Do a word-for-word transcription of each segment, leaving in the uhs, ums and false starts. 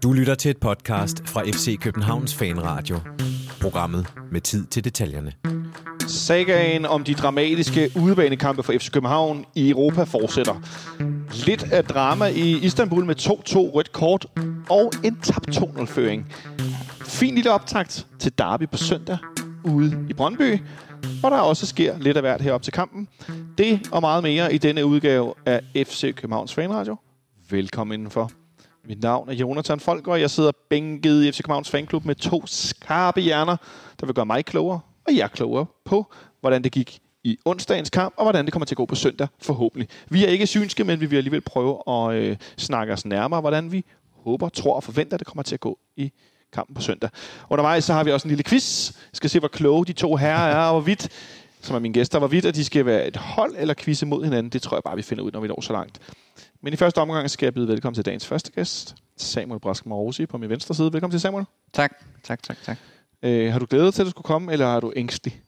Du lytter til et podcast fra F C Københavns Fanradio. Programmet med tid til detaljerne. Sagaen om de dramatiske udebanekampe for F C København i Europa fortsætter. Lidt af drama i Istanbul med to to rødt kort og en tabt to nul-føring. Fin lille optakt til derby på søndag ude i Brøndby, hvor der også sker lidt af hvert herop til kampen. Det og meget mere i denne udgave af F C Københavns Fanradio. Velkommen indenfor. Mit navn er Jonathan Folker, og jeg sidder bænket i F C Københavns Fanklub med to skarpe hjerner, der vil gøre mig klogere og jer klogere på, hvordan det gik i onsdagens kamp, og hvordan det kommer til at gå på søndag, forhåbentlig. Vi er ikke synske, men vi vil alligevel prøve at øh, snakke os nærmere, hvordan vi håber, tror og forventer, at det kommer til at gå i kampen på søndag. Undervejs så har vi også en lille quiz. Vi skal se, hvor kloge de to herrer er, og hvorvidt, som er mine gæster, hvorvidt at de skal være et hold eller quizze mod hinanden. Det tror jeg bare, vi finder ud, når vi når så langt. Men i første omgang skal jeg byde velkommen til dagens første gæst, Samuel Brask Marosi på min venstre side. Velkommen til, Samuel. Tak, tak, tak, tak. Øh, har du glædet dig til, at du skulle komme, eller er du ængstelig?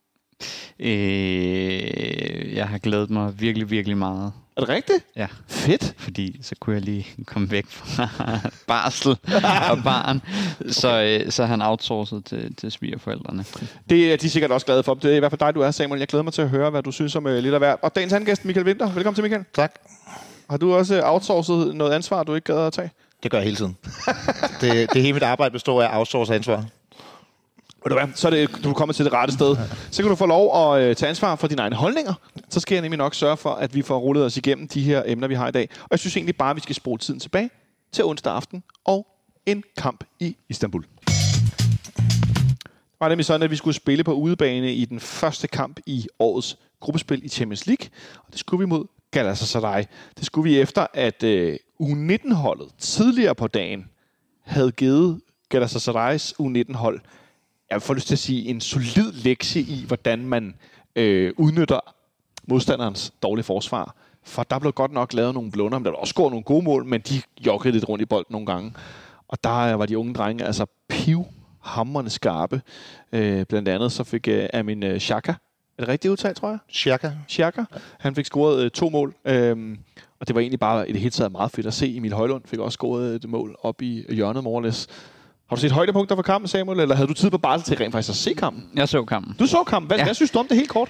Øh, jeg har glædet mig virkelig, virkelig meget. Er det rigtigt? Ja. Fedt. Fordi så kunne jeg lige komme væk fra barsel og barn. Så, øh, så er han outsourcet til, til svigerforældrene. Det er de sikkert også glade for. Det er i hvert fald dig, du er, Samuel. Jeg glæder mig til at høre, hvad du synes om uh, lidt af hvert. Og dagens anden gæst, Michael Winther. Velkommen til, Michael. Tak. Har du også outsourcet noget ansvar, du ikke gad at tage? Det gør jeg hele tiden. det, det hele mit arbejde består af outsource ansvar. Så er det, du kommer til det rette sted. Så kan du få lov at øh, tage ansvar for dine egne holdninger. Så skal jeg nemlig nok sørge for, at vi får rullet os igennem de her emner, vi har i dag. Og jeg synes egentlig bare, at vi skal spole tiden tilbage til onsdag aften og en kamp i Istanbul. Det var nemlig sådan, at vi skulle spille på udebane i den første kamp i årets gruppespil i Champions League. Og det skulle vi mod Galatasaray. Det skulle vi efter, at øh, U nitten-holdet tidligere på dagen havde givet Galatasarays U nitten-hold, jeg får lyst til at sige, en solid lektie i, hvordan man øh, udnytter modstanderens dårlige forsvar. For der blev godt nok lavet nogle blunder, men der blev også scoret nogle gode mål, men de joggede lidt rundt i bolden nogle gange. Og der var de unge drenge altså pivhamrende skarpe. Øh, blandt andet så fik øh, Amin øh, Xhaka, er det rigtigt udtalt, tror jeg? Xhaka. Xhaka. Han fik scoret øh, to mål, øh, og det var egentlig bare i det hele taget meget fedt at se. Emil Højlund fik også scoret et mål op i hjørnet, morges. Har du set højdepunkter for kampen, Samuel, eller havde du tid på barsel til rent faktisk at se kampen? Jeg så kampen. Du så kampen. Hvad, ja. hvad synes du om det helt kort?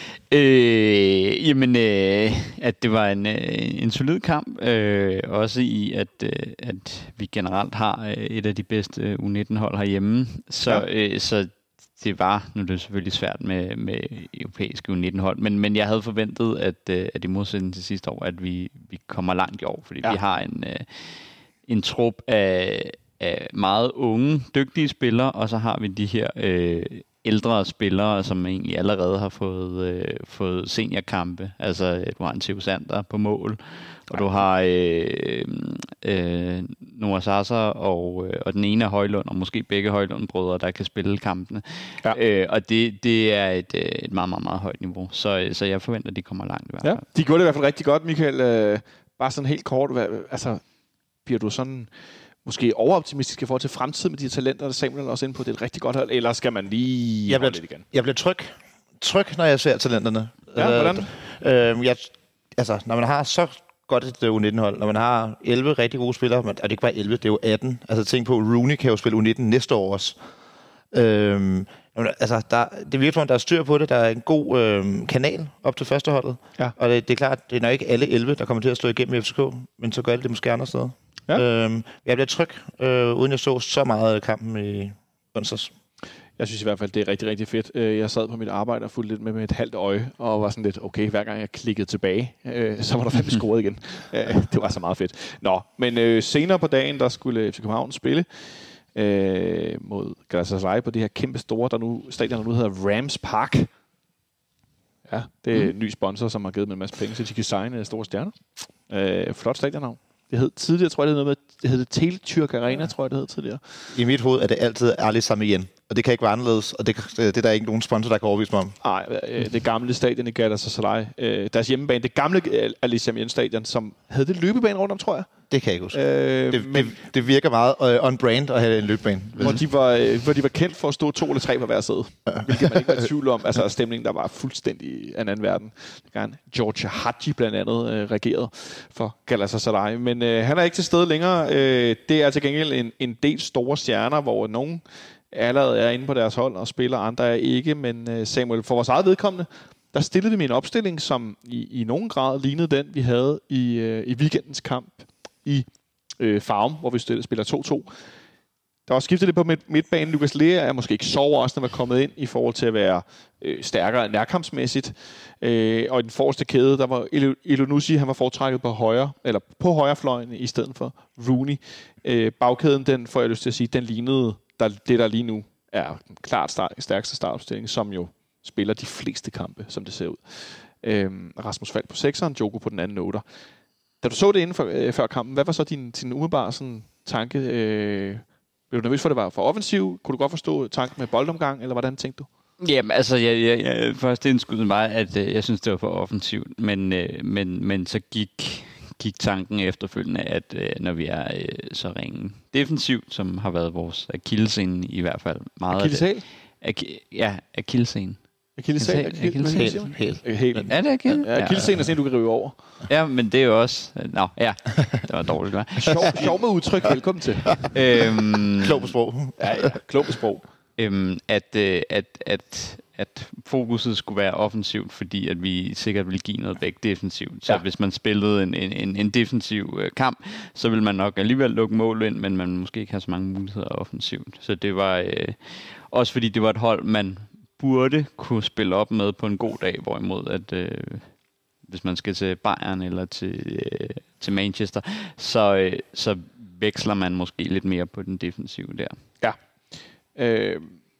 Øh, jamen, øh, at det var en, øh, en solid kamp. Øh, også i, at, øh, at vi generelt har øh, et af de bedste U nitten-hold herhjemme. Så, ja. øh, så det var, nu er det selvfølgelig svært med, med europæiske U nitten-hold, men, men jeg havde forventet, at, øh, at i modsætning til sidste år, at vi, vi kommer langt i år, fordi ja. vi har en, øh, en trup af af meget unge, dygtige spillere, og så har vi de her øh, ældre spillere, som egentlig allerede har fået, øh, fået seniorkampe. Altså, du har en Theo Sander på mål, og du har øh, øh, Noah Sasser og, øh, og den ene af Højlund, og måske begge Højlund-brødre, der kan spille kampene. Ja. Øh, og det, det er et, et meget, meget, meget højt niveau. Så, så jeg forventer, at de kommer langt i hvert fald. Ja, de gjorde det i hvert fald rigtig godt, Michael. Øh, bare sådan helt kort. Hvad, altså, bliver du sådan måske overoptimistisk i forhold til fremtiden med de talenter, der Samuel også inde på, det er et rigtig godt hold, eller skal man lige jeg bliver, lidt igen? Jeg bliver tryg. Tryg, når jeg ser talenterne. Ja, hvordan? Øh, jeg, altså, når man har så godt et U nitten-hold, når man har elleve rigtig gode spillere, og det er ikke bare elleve, det er jo atten. Altså tænk på, Rooney kan jo spille U nitten næste år også. Øh, altså, der, det virker som om, der er styr på det. Der er en god øh, kanal op til førsteholdet. Ja. Og det, det er klart, det er nok ikke alle elleve, der kommer til at stå igennem i F C K, men så gør alle det måske andre steder. Ja. Øhm, jeg bliver tryg, øh, uden jeg så så meget kampen i onsdags. Jeg synes i hvert fald, det er rigtig, rigtig fedt. Jeg sad på mit arbejde og fulgte lidt med med et halvt øje, og var sådan lidt, okay, hver gang jeg klikkede tilbage, øh, så var der fandme scoret igen. Det var så meget fedt. Nå, men øh, senere på dagen, der skulle F C København spille øh, mod Galatasaray på det her kæmpe store, der nu, stadion, der nu hedder Rams Park. Ja, det er mm. en ny sponsor, som har givet dem en masse penge, så de kan signe store stjerner. Øh, flot stadionnavn. Det hed tidligere, tror jeg, det hed noget med, det hed Teletürk Arena, tror jeg, det hed tidligere. I mit hoved er det altid Ali Sami Yen. og det kan ikke være anderledes, og det, det er der ikke nogen sponsor, der kan overvise mig om. Nej, det gamle stadion i Galatasaray, deres hjemmebane, det gamle Alicia Mjern stadion, som havde det løbebane rundt om, tror jeg. Det kan jeg ikke huske. Øh, det, men, det, det virker meget uh, on-brand at have en løbebane. Hvor de, var, hvor de var kendt for at stå to eller tre på hver side. Ja. Hvilket man ikke var i tvivl om. Altså stemningen, der var fuldstændig af en anden verden. George Hadji blandt andet øh, regerede for Galatasaray. Men øh, han er ikke til stede længere. Øh, det er til gengæld en, en del store stjerner, hvor nogen allerede er inde på deres hold og spiller, andre er ikke. Men øh, Samuel, for vores eget vedkommende, der stillede vi min opstilling, som i, i nogen grad lignede den, vi havde i, øh, i weekendens kamp i øh, Farum, hvor vi spiller to to. Der var skiftet lidt på midt, midtbanen. Lukas Lea er måske ikke så overraskende, var kommet ind i forhold til at være øh, stærkere nærkampsmæssigt. Øh, og i den forreste kæde, der var Elunussi, han var foretrækket på højre, eller på højre fløjen i stedet for Rooney. Øh, bagkæden, den får jeg lyst til at sige, den lignede der, det, der lige nu er klart start, stærkeste startopstilling, som jo spiller de fleste kampe, som det ser ud. Øh, Rasmus Falk på sekseren, Joko på den anden otter. Da du så det inden for, øh, før kampen, hvad var så din, din umiddelbare sådan, tanke? Øh, blev du nervøs for, at det var for offensiv? Kunne du godt forstå tanken med boldomgang, eller hvordan tænkte du? Jamen, altså, jeg, jeg, jeg, først indskuddet mig, at øh, jeg synes, det var for offensivt, men, øh, men, men så gik, gik tanken efterfølgende, at øh, når vi er øh, så ringe defensivt, som har været vores akillescene i hvert fald meget... Akilleshæl? Ak- ja, akillescene. Akilleshæl? Akilleshæl. Helt. Er det akilleshæl? Ja, akilleshæl er sådan, du kan rive over. Ja, men det er jo også... Nå, ja, det var dårligt, hva'? Sjov, sjov med udtryk, velkommen til. øhm, klog på sprog. Ja, ja, klog på sprog. Øhm, at, øh, at, at, at fokuset skulle være offensivt, fordi at vi sikkert ville give noget væk defensivt. Så ja. Hvis man spillede en, en, en defensiv øh, kamp, så ville man nok alligevel lukke mål ind, men man måske ikke have så mange muligheder offensivt. Så det var øh, også fordi det var et hold, man burde kunne spille op med på en god dag, hvorimod at øh, hvis man skal til Bayern eller til, øh, til Manchester, så, øh, så veksler man måske lidt mere på den defensive der. Ja. Øh,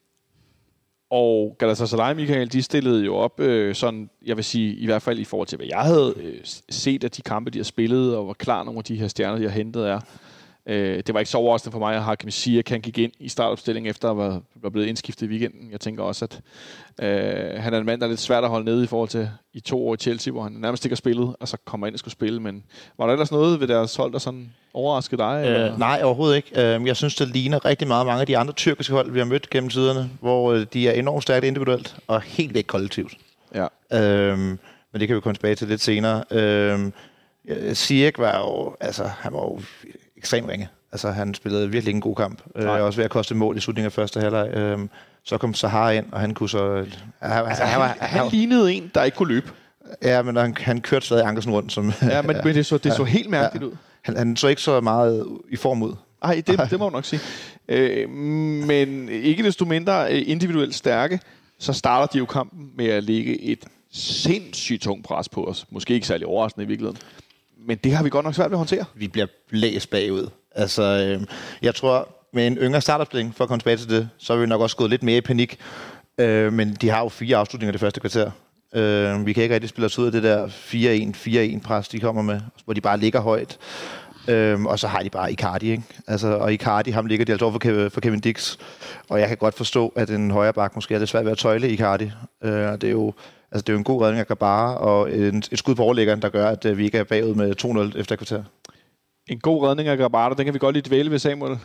og Galatasaray, Michael, de stillede jo op øh, sådan, jeg vil sige, i hvert fald i forhold til, hvad jeg havde øh, set af de kampe, de har spillet, og hvor klar nogle af de her stjerner, de har hentet er. Øh, det var ikke så overraskende for mig, at Hakim Ziyech kan gik ind i startopstillingen efter at være blevet indskiftet i weekenden. Jeg tænker også, at øh, han er en mand, der er lidt svært at holde nede i forhold til i to år i Chelsea, hvor han nærmest ikke har spillet, og så kommer ind og skulle spille. Men var der ellers noget ved deres hold, der sådan overraskede dig? Eller? Øh, nej, overhovedet ikke. Jeg synes, det ligner rigtig meget mange af de andre tyrkiske hold, vi har mødt gennem tiderne, hvor de er enormt stærkt individuelt og helt ikke kollektivt. Ja. Øhm, men det kan vi komme tilbage til lidt senere. Øhm, Ziyech var jo, altså, han var jo ekstremt ringe. Altså, han spillede virkelig en god kamp. Øh, også ved at koste mål i slutningen af første halvleg. Øh, så kom Sahar ind, og han kunne så... Øh, altså, han, han, han, han lignede en, der ikke kunne løbe. Ja, men han, han kørte stadig Ankersen rundt. Som, ja, men, men det så, det så ja, helt mærkeligt ja. ud. Han, han så ikke så meget i form ud. Nej, det, det må man nok sige. Øh, men ikke desto mindre individuelt stærke, så starter de jo kampen med at lægge et sindssygt tungt pres på os. Måske ikke særlig overraskende i virkeligheden. Men det har vi godt nok svært ved at håndtere. Vi bliver blæst bagud. Altså, øh, jeg tror, med en yngre startopstilling, for at komme tilbage til det, så er vi nok også gået lidt mere i panik. Øh, men de har jo fire afslutninger det første kvarter. Øh, vi kan ikke rigtig spille os ud af det der fire en fire en pres, de kommer med, hvor de bare ligger højt. Øh, og så har de bare Icardi, ikke? Altså, og Icardi, ham ligger de altså over for Kevin, for Kevin Dix. Og jeg kan godt forstå, at en højre bak måske er det svært ved at tøjle Icardi. Øh, det er jo... Altså, det er jo en god redning af Grabara, og et, et skud på overlæggeren, der gør, at uh, vi ikke er bagud med to nul efter et kvarter. En god redning af Grabara, den kan vi godt lige dvæle ved, Samuel.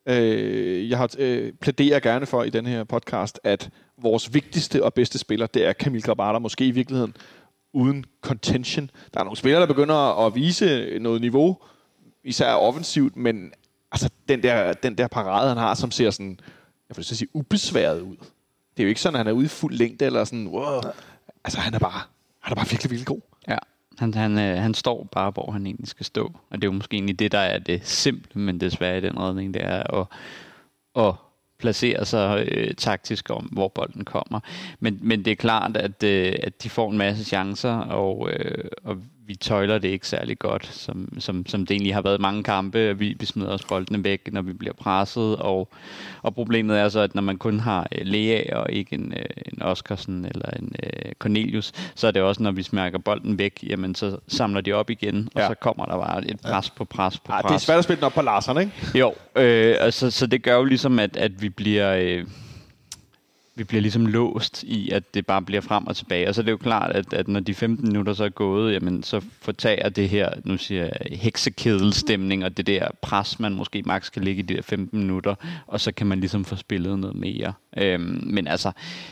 Øh, jeg har øh, plæderer gerne for i den her podcast, at vores vigtigste og bedste spiller, det er Kamil Grabara, måske i virkeligheden uden contention. Der er nogle spillere, der begynder at vise noget niveau, især offensivt, men altså, den, der, den der parade, han har, som ser sådan, jeg vil sige, ubesværet ud. Det er jo ikke sådan, at han er ude i fuld længde, eller sådan, wow. Altså, han er bare, han er bare virkelig, virkelig god. Ja, han, han, øh, han står bare, hvor han egentlig skal stå. Og det er jo måske egentlig det, der er det simple, men desværre i den redning, det er at, at placere sig øh, taktisk om, hvor bolden kommer. Men, men det er klart, at, øh, at de får en masse chancer, og, øh, og vi tøjler det ikke særlig godt, som, som, som det egentlig har været mange kampe. Vi, vi smider os boldene væk, når vi bliver presset, og, og problemet er så, at når man kun har øh, Lea og ikke en, øh, en Oscarsen eller en øh, Cornelius, så er det også, når vi smærker bolden væk, jamen så samler de op igen, og ja. Så kommer der bare et pres på pres på ja, pres. Det er svært at spille den op på Larsson, ikke? Jo, øh, altså, så det gør jo ligesom, at, at vi bliver... Øh, vi bliver ligesom låst i, at det bare bliver frem og tilbage. Og så er det jo klart, at, at når de femten minutter så er gået, jamen, så fortager det her, nu siger jeg, heksekedelstemning, og det der pres, man måske maks kan ligge i de der femten minutter, og så kan man ligesom få spillet noget mere. Øhm, men altså,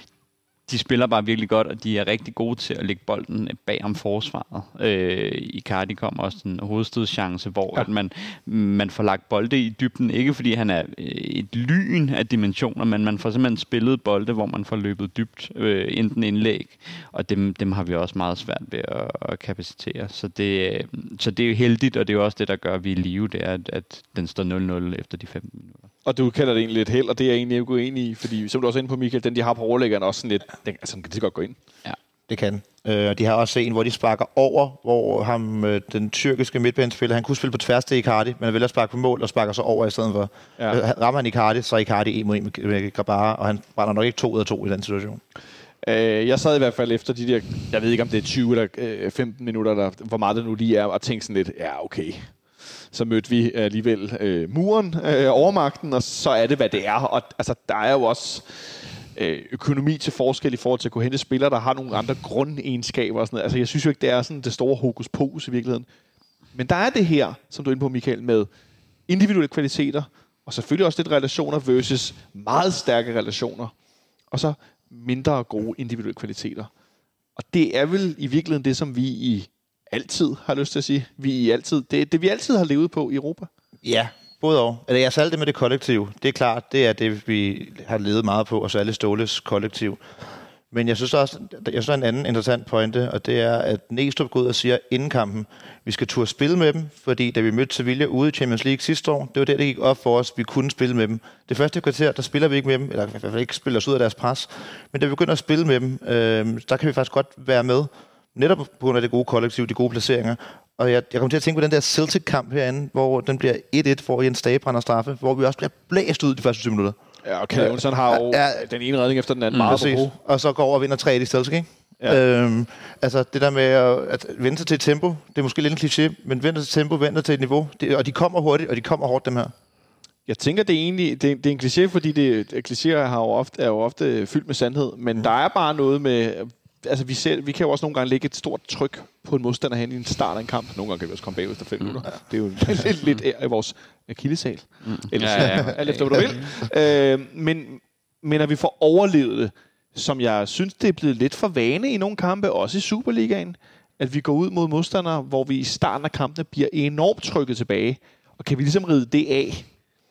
de spiller bare virkelig godt, og de er rigtig gode til at lægge bolden bag om forsvaret. Øh, Icardi kommer også en hovedstødschance, hvor ja. at man, man får lagt bolde i dybden. Ikke fordi han er et lyn af dimensioner, men man får simpelthen spillet bolde, hvor man får løbet dybt, øh, enten indlæg, og dem, dem har vi også meget svært ved at, at kapacitere. Så det, så det er jo heldigt, og det er jo også det, der gør, at vi er i live, det er, at, at den står nul nul efter de femten minutter. Og du kalder det egentlig lidt held, og det er jeg egentlig ikke uenig i, fordi som du også er inde på, Michael, den de har på overlæggeren også sådan lidt, den, altså den kan det godt gå ind. Ja, det kan. Øh, de har også en, hvor de sparker over, hvor ham, øh, den tyrkiske midtbanespiller, han kunne spille på tværs til Icardi, men han vælger at sparke på mål og sparker så over i stedet for. Ja. Øh, rammer han Icardi, så er Icardi en mod en med, med Grabara, og han brænder nok ikke to ud af to i den situation. Øh, jeg sad i hvert fald efter de der, jeg ved ikke om det er tyve eller øh, femten minutter, der, hvor meget det nu lige er, og tænkte sådan lidt, ja okay. Så mødte vi alligevel øh, muren, øh, overmagten, og så er det, hvad det er. Og altså, der er jo også øh, økonomi til forskel i forhold til at kunne hente spillere, der har nogle andre grundegenskaber og sådan noget. Altså, jeg synes jo ikke, det er sådan det store hokus pokus i virkeligheden. Men der er det her, som du er inde på, Michael, med individuelle kvaliteter, og selvfølgelig også lidt relationer versus meget stærke relationer, og så mindre gode individuelle kvaliteter. Og det er vel i virkeligheden det, som vi i altid har lyst til at sige. Vi i altid, det, det vi altid har levet på i Europa. Ja, både og. Altså, jeg særligt det med det kollektiv. Det er klart, det er det, vi har levet meget på, og særligt Ståles kollektiv. Men jeg synes også, jeg synes, der er en anden interessant pointe, og det er, at Næstrup går ud og siger inden kampen, vi skal turde spille med dem, fordi da vi mødte Sevilla ude i Champions League sidste år, det var der, det gik op for os, vi kunne spille med dem. Det første kvarter, der spiller vi ikke med dem, eller i hvert fald ikke spiller os ud af deres pres, men da vi begynder at spille med dem, øh, der kan vi faktisk godt være med. Netop på grund af det gode kollektiv, de gode placeringer. Og jeg, jeg kommer til at tænke på den der Celtic-kamp herinde, hvor den bliver et et for Jens Dage brænder straffe, hvor vi også bliver blæst ud de første tyve minutter. Ja, og Kalle Jonsson har jo ja, den ene redning efter den anden. Mm, meget præcis. Og så går over og vinder tre et i Celtic, ikke? Ja. Øhm, altså det der med at, at vente sig til et tempo, det er måske lidt en kliché, men vente til tempo, vente til et niveau. Det, og de kommer hurtigt, og de kommer hårdt, dem her. Jeg tænker, det er egentlig det er, det er en kliché, fordi det, klichéer har jo ofte, er jo ofte fyldt med sandhed, men mm. der er bare noget med... Altså, vi, ser, vi kan jo også nogle gange lægge et stort tryk på en modstander hen i en start af en kamp. Nogle gange kan vi også komme bagud efter fem mm. minutter. Det er jo lidt, lidt af vores akilleshæl. Mm. Eller ja, ja, ja. Alt efter, hvad du vil. øh, men, men at vi får overlevet det, som jeg synes, det er blevet lidt for vane i nogle kampe, også i Superligaen, at vi går ud mod modstandere, hvor vi i starten af kampene bliver enormt trykket tilbage. Og kan vi ligesom ride det af,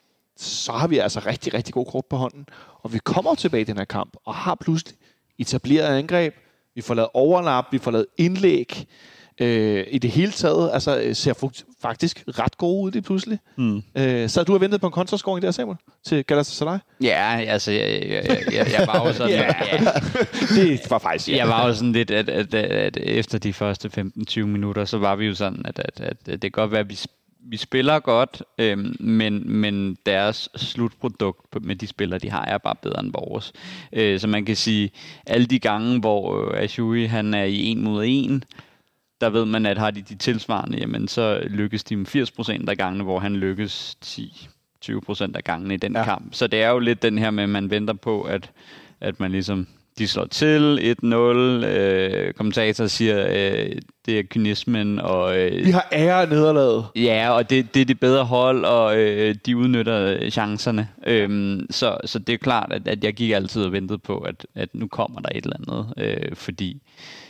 så har vi altså rigtig, rigtig god kort på hånden. Og vi kommer tilbage i den her kamp, og har pludselig etableret angreb. Vi får lavet overlap, vi får lavet indlæg. Øh, I det hele taget altså, ser faktisk ret gode ud det pludselig. Mm. Øh, så du har ventet på en kontrascoring der, Samuel, til Galatasaray? Ja, altså, jeg, jeg, jeg, jeg var jo sådan... ja. Ja. Det var faktisk... Ja. Jeg var jo sådan lidt, at, at, at, at efter de første femten til tyve minutter, så var vi jo sådan, at, at, at, at det kan godt være, at vi Vi spiller godt, øhm, men, men deres slutprodukt med de spillere, de har, er bare bedre end vores. Øh, så man kan sige, alle de gange, hvor øh, Achoui, han er i en mod en, der ved man, at har de de tilsvarende, jamen så lykkes de med firs procent af gangene, hvor han lykkes ti til tyve procent af gangene i den ja. kamp. Så det er jo lidt den her med, at man venter på, at, at man ligesom... De slår til et nul. Øh, kommentator siger, øh, det er kynismen. Og, øh, vi har ære af nederlaget. Ja, og det, det er det bedre hold, og øh, de udnytter chancerne. Øhm, så, så det er klart, at, at jeg gik altid og ventede på, at, at nu kommer der et eller andet, øh, fordi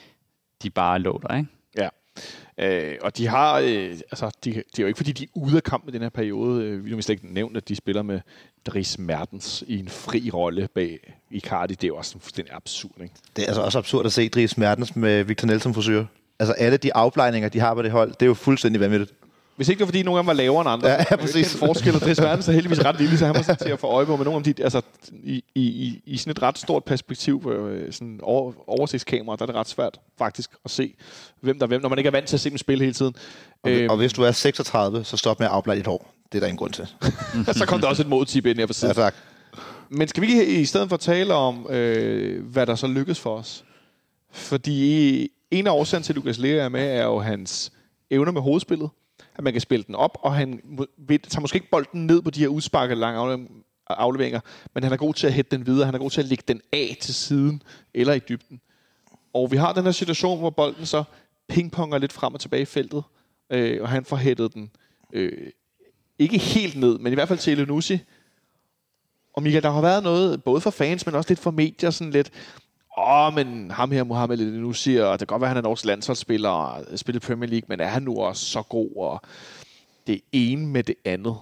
de bare lå der, ikke? Ja. Øh, og de har, øh, altså, de, det er jo ikke fordi, de er ude af kamp i den her periode. Øh, vi har slet ikke nævnt, at de spiller med Dries Mertens i en fri rolle bag Icardi. Det er jo også fuldstændig absurd, ikke? Det er altså også absurd at se Dries Mertens med Victor Nelson frisør. Altså alle de afplejninger, de har på det hold, det er jo fuldstændig vanvittigt. Hvis ikke det var, fordi nogle af dem var lavere end andre. Ja, ja præcis. Den forskel, og Dries Mertens er heldigvis ret lille, så han var sådan til at få øje på. Men nogle af de, altså, i, i, i sådan et ret stort perspektiv på sådan over, oversigtskamera, der er det ret svært faktisk at se, hvem der er hvem, når man ikke er vant til at se dem spille hele tiden. Og, øhm, og hvis du er seksogtredive, så stop med at afpleje dit hår. Det er der ingen grund til. Så kom der også et modtip ind her på siden. Ja, tak. Men skal vi ikke i stedet for tale om, øh, hvad der så lykkes for os? Fordi en af årsagen til, at Lukas Lea er med, er jo hans evner med hovedspillet. At man kan spille den op, og han tager måske ikke bolden ned på de her udsparkede lange afleveringer, men han er god til at hætte den videre, han er god til at lægge den af til siden, eller i dybden. Og vi har den her situation, hvor bolden så pingponger lidt frem og tilbage i feltet, øh, og han får hættet den øh, ikke helt ned, men i hvert fald til Elyounoussi. Og Michael, der har været noget, både for fans, men også lidt for medier, sådan lidt, åh, oh, men ham her, Mohamed Elyounoussi, og det kan godt være, han er også landsholdsspiller og spiller Premier League, men er han nu også så god, og det ene med det andet.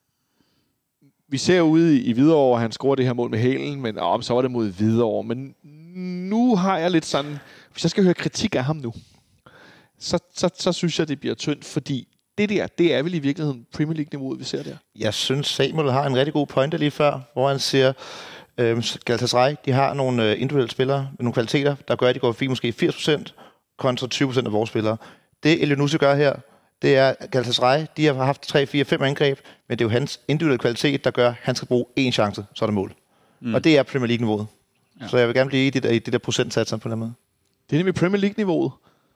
Vi ser ude i Hvidovre, at han scorer det her mål med hælen, men åh, så var det mod Hvidovre. Men nu har jeg lidt sådan, hvis jeg skal høre kritik af ham nu, så, så, så synes jeg, det bliver tyndt, fordi det der, det er vel i virkeligheden Premier League-niveauet, vi ser der. Jeg synes, Samuel har en rigtig god pointe lige før, hvor han siger, øh, Galatasaray, de har nogle øh, individuelle spillere med nogle kvaliteter, der gør, at de går forbi måske firs procent kontra tyve procent af vores spillere. Det Elyounoussi gør her, det er Galatasaray, de har haft tre, fire, fem angreb, men det er jo hans individuelle kvalitet, der gør, at han skal bruge én chance, så er der mål. Mm. Og det er Premier League-niveauet. Ja. Så jeg vil gerne blive i det der, i det der procentsatser på den måde. Det er nemlig Premier League-niveauet.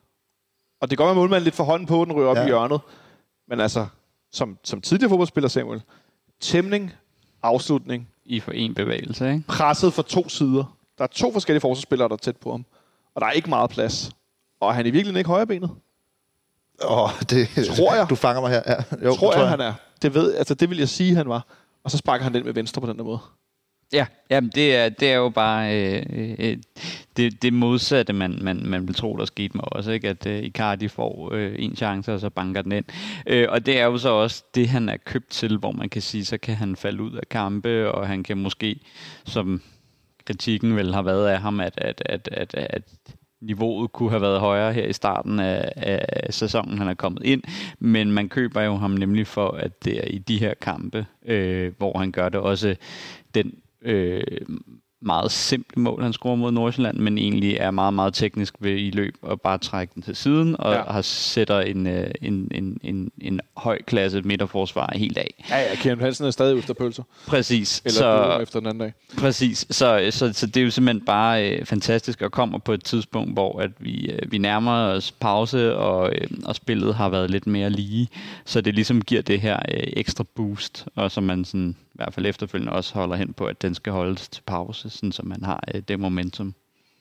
Og det går med målmanden lidt for hånden på, den rører op ja. i hjørnet. Men altså, som, som tidligere fodboldspiller, Samuel, tæmning, afslutning. I for en bevægelse, ikke? Presset fra to sider. Der er to forskellige forsvarsspillere, der er tæt på ham. Og der er ikke meget plads. Og han er i virkeligheden ikke højrebenet. Åh, oh, det tror jeg. Du fanger mig her. Ja. Jo, tror, tror jeg, han er. Det, ved, altså, det vil jeg sige, han var. Og så sparker han den med venstre på den der måde. Ja, jamen det er det er jo bare øh, øh, det det modsatte man man man vil tro der skete med også, ikke, at øh, Icardi får øh, en chance og så banker den ind. Øh, og det er jo så også det han er købt til, hvor man kan sige så kan han falde ud af kampe, og han kan måske, som kritikken vel har været af ham, at at at at, at niveauet kunne have været højere her i starten af, af sæsonen, han er kommet ind, men man køber jo ham nemlig for, at det er i de her kampe, øh, hvor han gør det også den øh, meget simple mål, han scorer mod Nordsjælland, men egentlig er meget, meget teknisk ved i løb og bare trække den til siden, og ja. har sætter en, en, en, en, en høj klasse midterforsvar helt af. Ja, ja, Kieran Hansen er stadig efter pølser. Præcis. Eller så, efter den anden dag. Præcis. Så, så, så det er jo simpelthen bare øh, fantastisk at komme på et tidspunkt, hvor at vi, øh, vi nærmer os pause, og, øh, og spillet har været lidt mere lige, så det ligesom giver det her øh, ekstra boost, og så man sådan, i hvert fald efterfølgende også holder hen på, at den skal holdes til pause, sådan så man har øh, det momentum.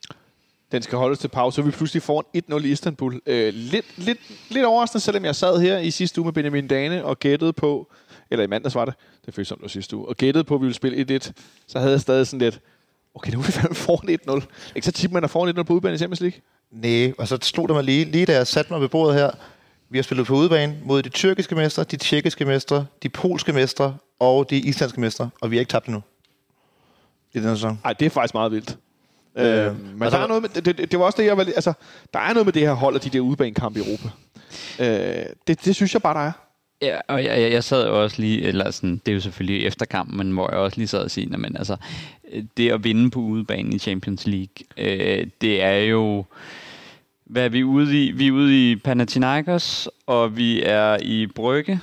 Den skal holdes til pause, så vi pludselig får en et nul i Istanbul. Øh, lidt, lidt, lidt overraskende, selvom jeg sad her i sidste uge med Benjamin Dane og gættede på, eller i mandags var det, det føles som det var sidste uge, og gættede på, at vi ville spille et et, så havde jeg stadig sådan lidt, okay, nu er vi fandme foran et nul. Ikke så tit, man er foran et nul på udebane i Champions League? Nej, og så slog der mig lige, lige da jeg satte mig ved bordet her, vi har spillet på udebane mod de tyrkiske mestre, de tjekkiske mestre, de polske mestre og de islandske mestre, og vi har ikke tabt endnu i den sæson. Nej, det er faktisk meget vildt. Øh, øh, men altså, der er noget med, det, det, det var også det, jeg var, altså, der er noget med det her hold og de der udebanekampe i Europa. Øh, det, det synes jeg bare, der er. Ja, og jeg, jeg, jeg sad jo også lige, eller sådan, det er jo selvfølgelig efter kampen, men hvor jeg også lige sad og sige, men altså, det at vinde på udebanen i Champions League, øh, det er jo, hvad er vi ude i? Vi er ude i Panathinaikos, og vi er i Brygge.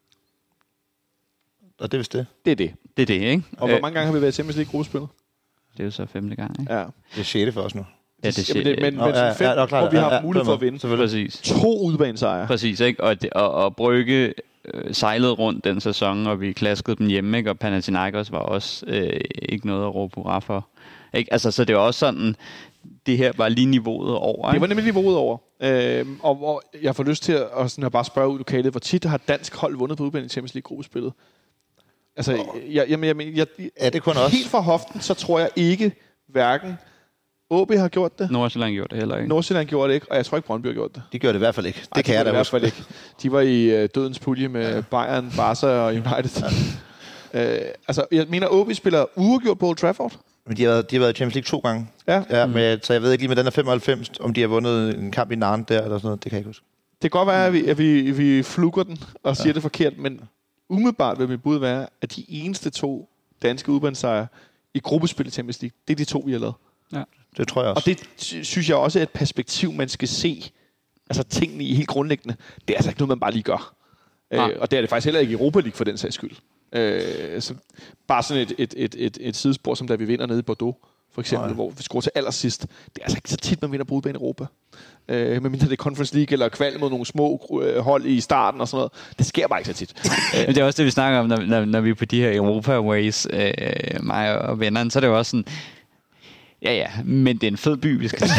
Og det er vist det. Det er det. Det er det, ikke? Og hvor mange gange har vi været i Champions League gruppespillet? Det er jo så femte gang, ikke? Ja. Det er sjette for os nu. Ja, det er Jamen, det, men, men ja, fem, ja, ja, hvor vi har ja, ja, mulighed for at vinde. Præcis. To udebanesejre. Præcis, ikke? Og, det, og, og Brygge øh, sejlede rundt den sæson, og vi klaskede dem hjemme, ikke? Og Panathinaikos var også øh, ikke noget at råbe hurra for. Ikke? Altså, så det var også sådan, det her var lige niveauet over. Ikke? Det var nemlig niveauet over. Øhm, og hvor jeg får lyst til at, at, sådan at bare spørge ud lokalet, hvor tit har dansk hold vundet på udebane i Champions League gruppespillet? Altså, oh. jeg, jeg, jeg, jeg, jeg, er det kun også? Helt fra hoften, så tror jeg ikke, hverken O B har gjort det. Nordsjælland gjorde det heller ikke. Nordsjælland gjorde det ikke, og jeg tror ikke, Brøndby har gjort det. De gjorde det i hvert fald ikke. Det Ej, kan jeg da i hvert fald ikke. De var i uh, dødens pulje med ja. Bayern, Barca og United. Ja. uh, altså, jeg mener, O B spiller uafgjort på Old Trafford. Men de har været, de har været i Champions League to gange. Ja. ja mm. med, så jeg ved ikke lige med den der femoghalvfems, om de har vundet en kamp i Narn der, eller sådan noget. Det kan jeg ikke huske. Det kan godt være, at vi, at vi, vi flukker den og siger ja. det forkert, men umiddelbart vil mit bud være, at de eneste to danske udbanesejre i gruppespil i Champions League, det er de to, vi har lavet. Ja. Det tror jeg også. Og det synes jeg også er et perspektiv, man skal se. Altså tingene i helt grundlæggende. Det er altså ikke noget, man bare lige gør. Øh, og det er det faktisk heller ikke i Europa League for den sags skyld. Øh, så bare sådan et, et, et, et, et sidespor, som da vi vinder nede i Bordeaux for eksempel, Nej. hvor vi scorer til allersidst. Det er altså ikke så tit, man vinder på udebane i Europa. Øh, medmindre det er Conference League eller kval mod nogle små øh, hold i starten og sådan noget. Det sker bare ikke så tit. Men det er også det, vi snakker om, når, når, når vi er på de her Europa-ways, øh, mig og vennerne, så er det jo også sådan, ja ja, men det er en fed by, vi skal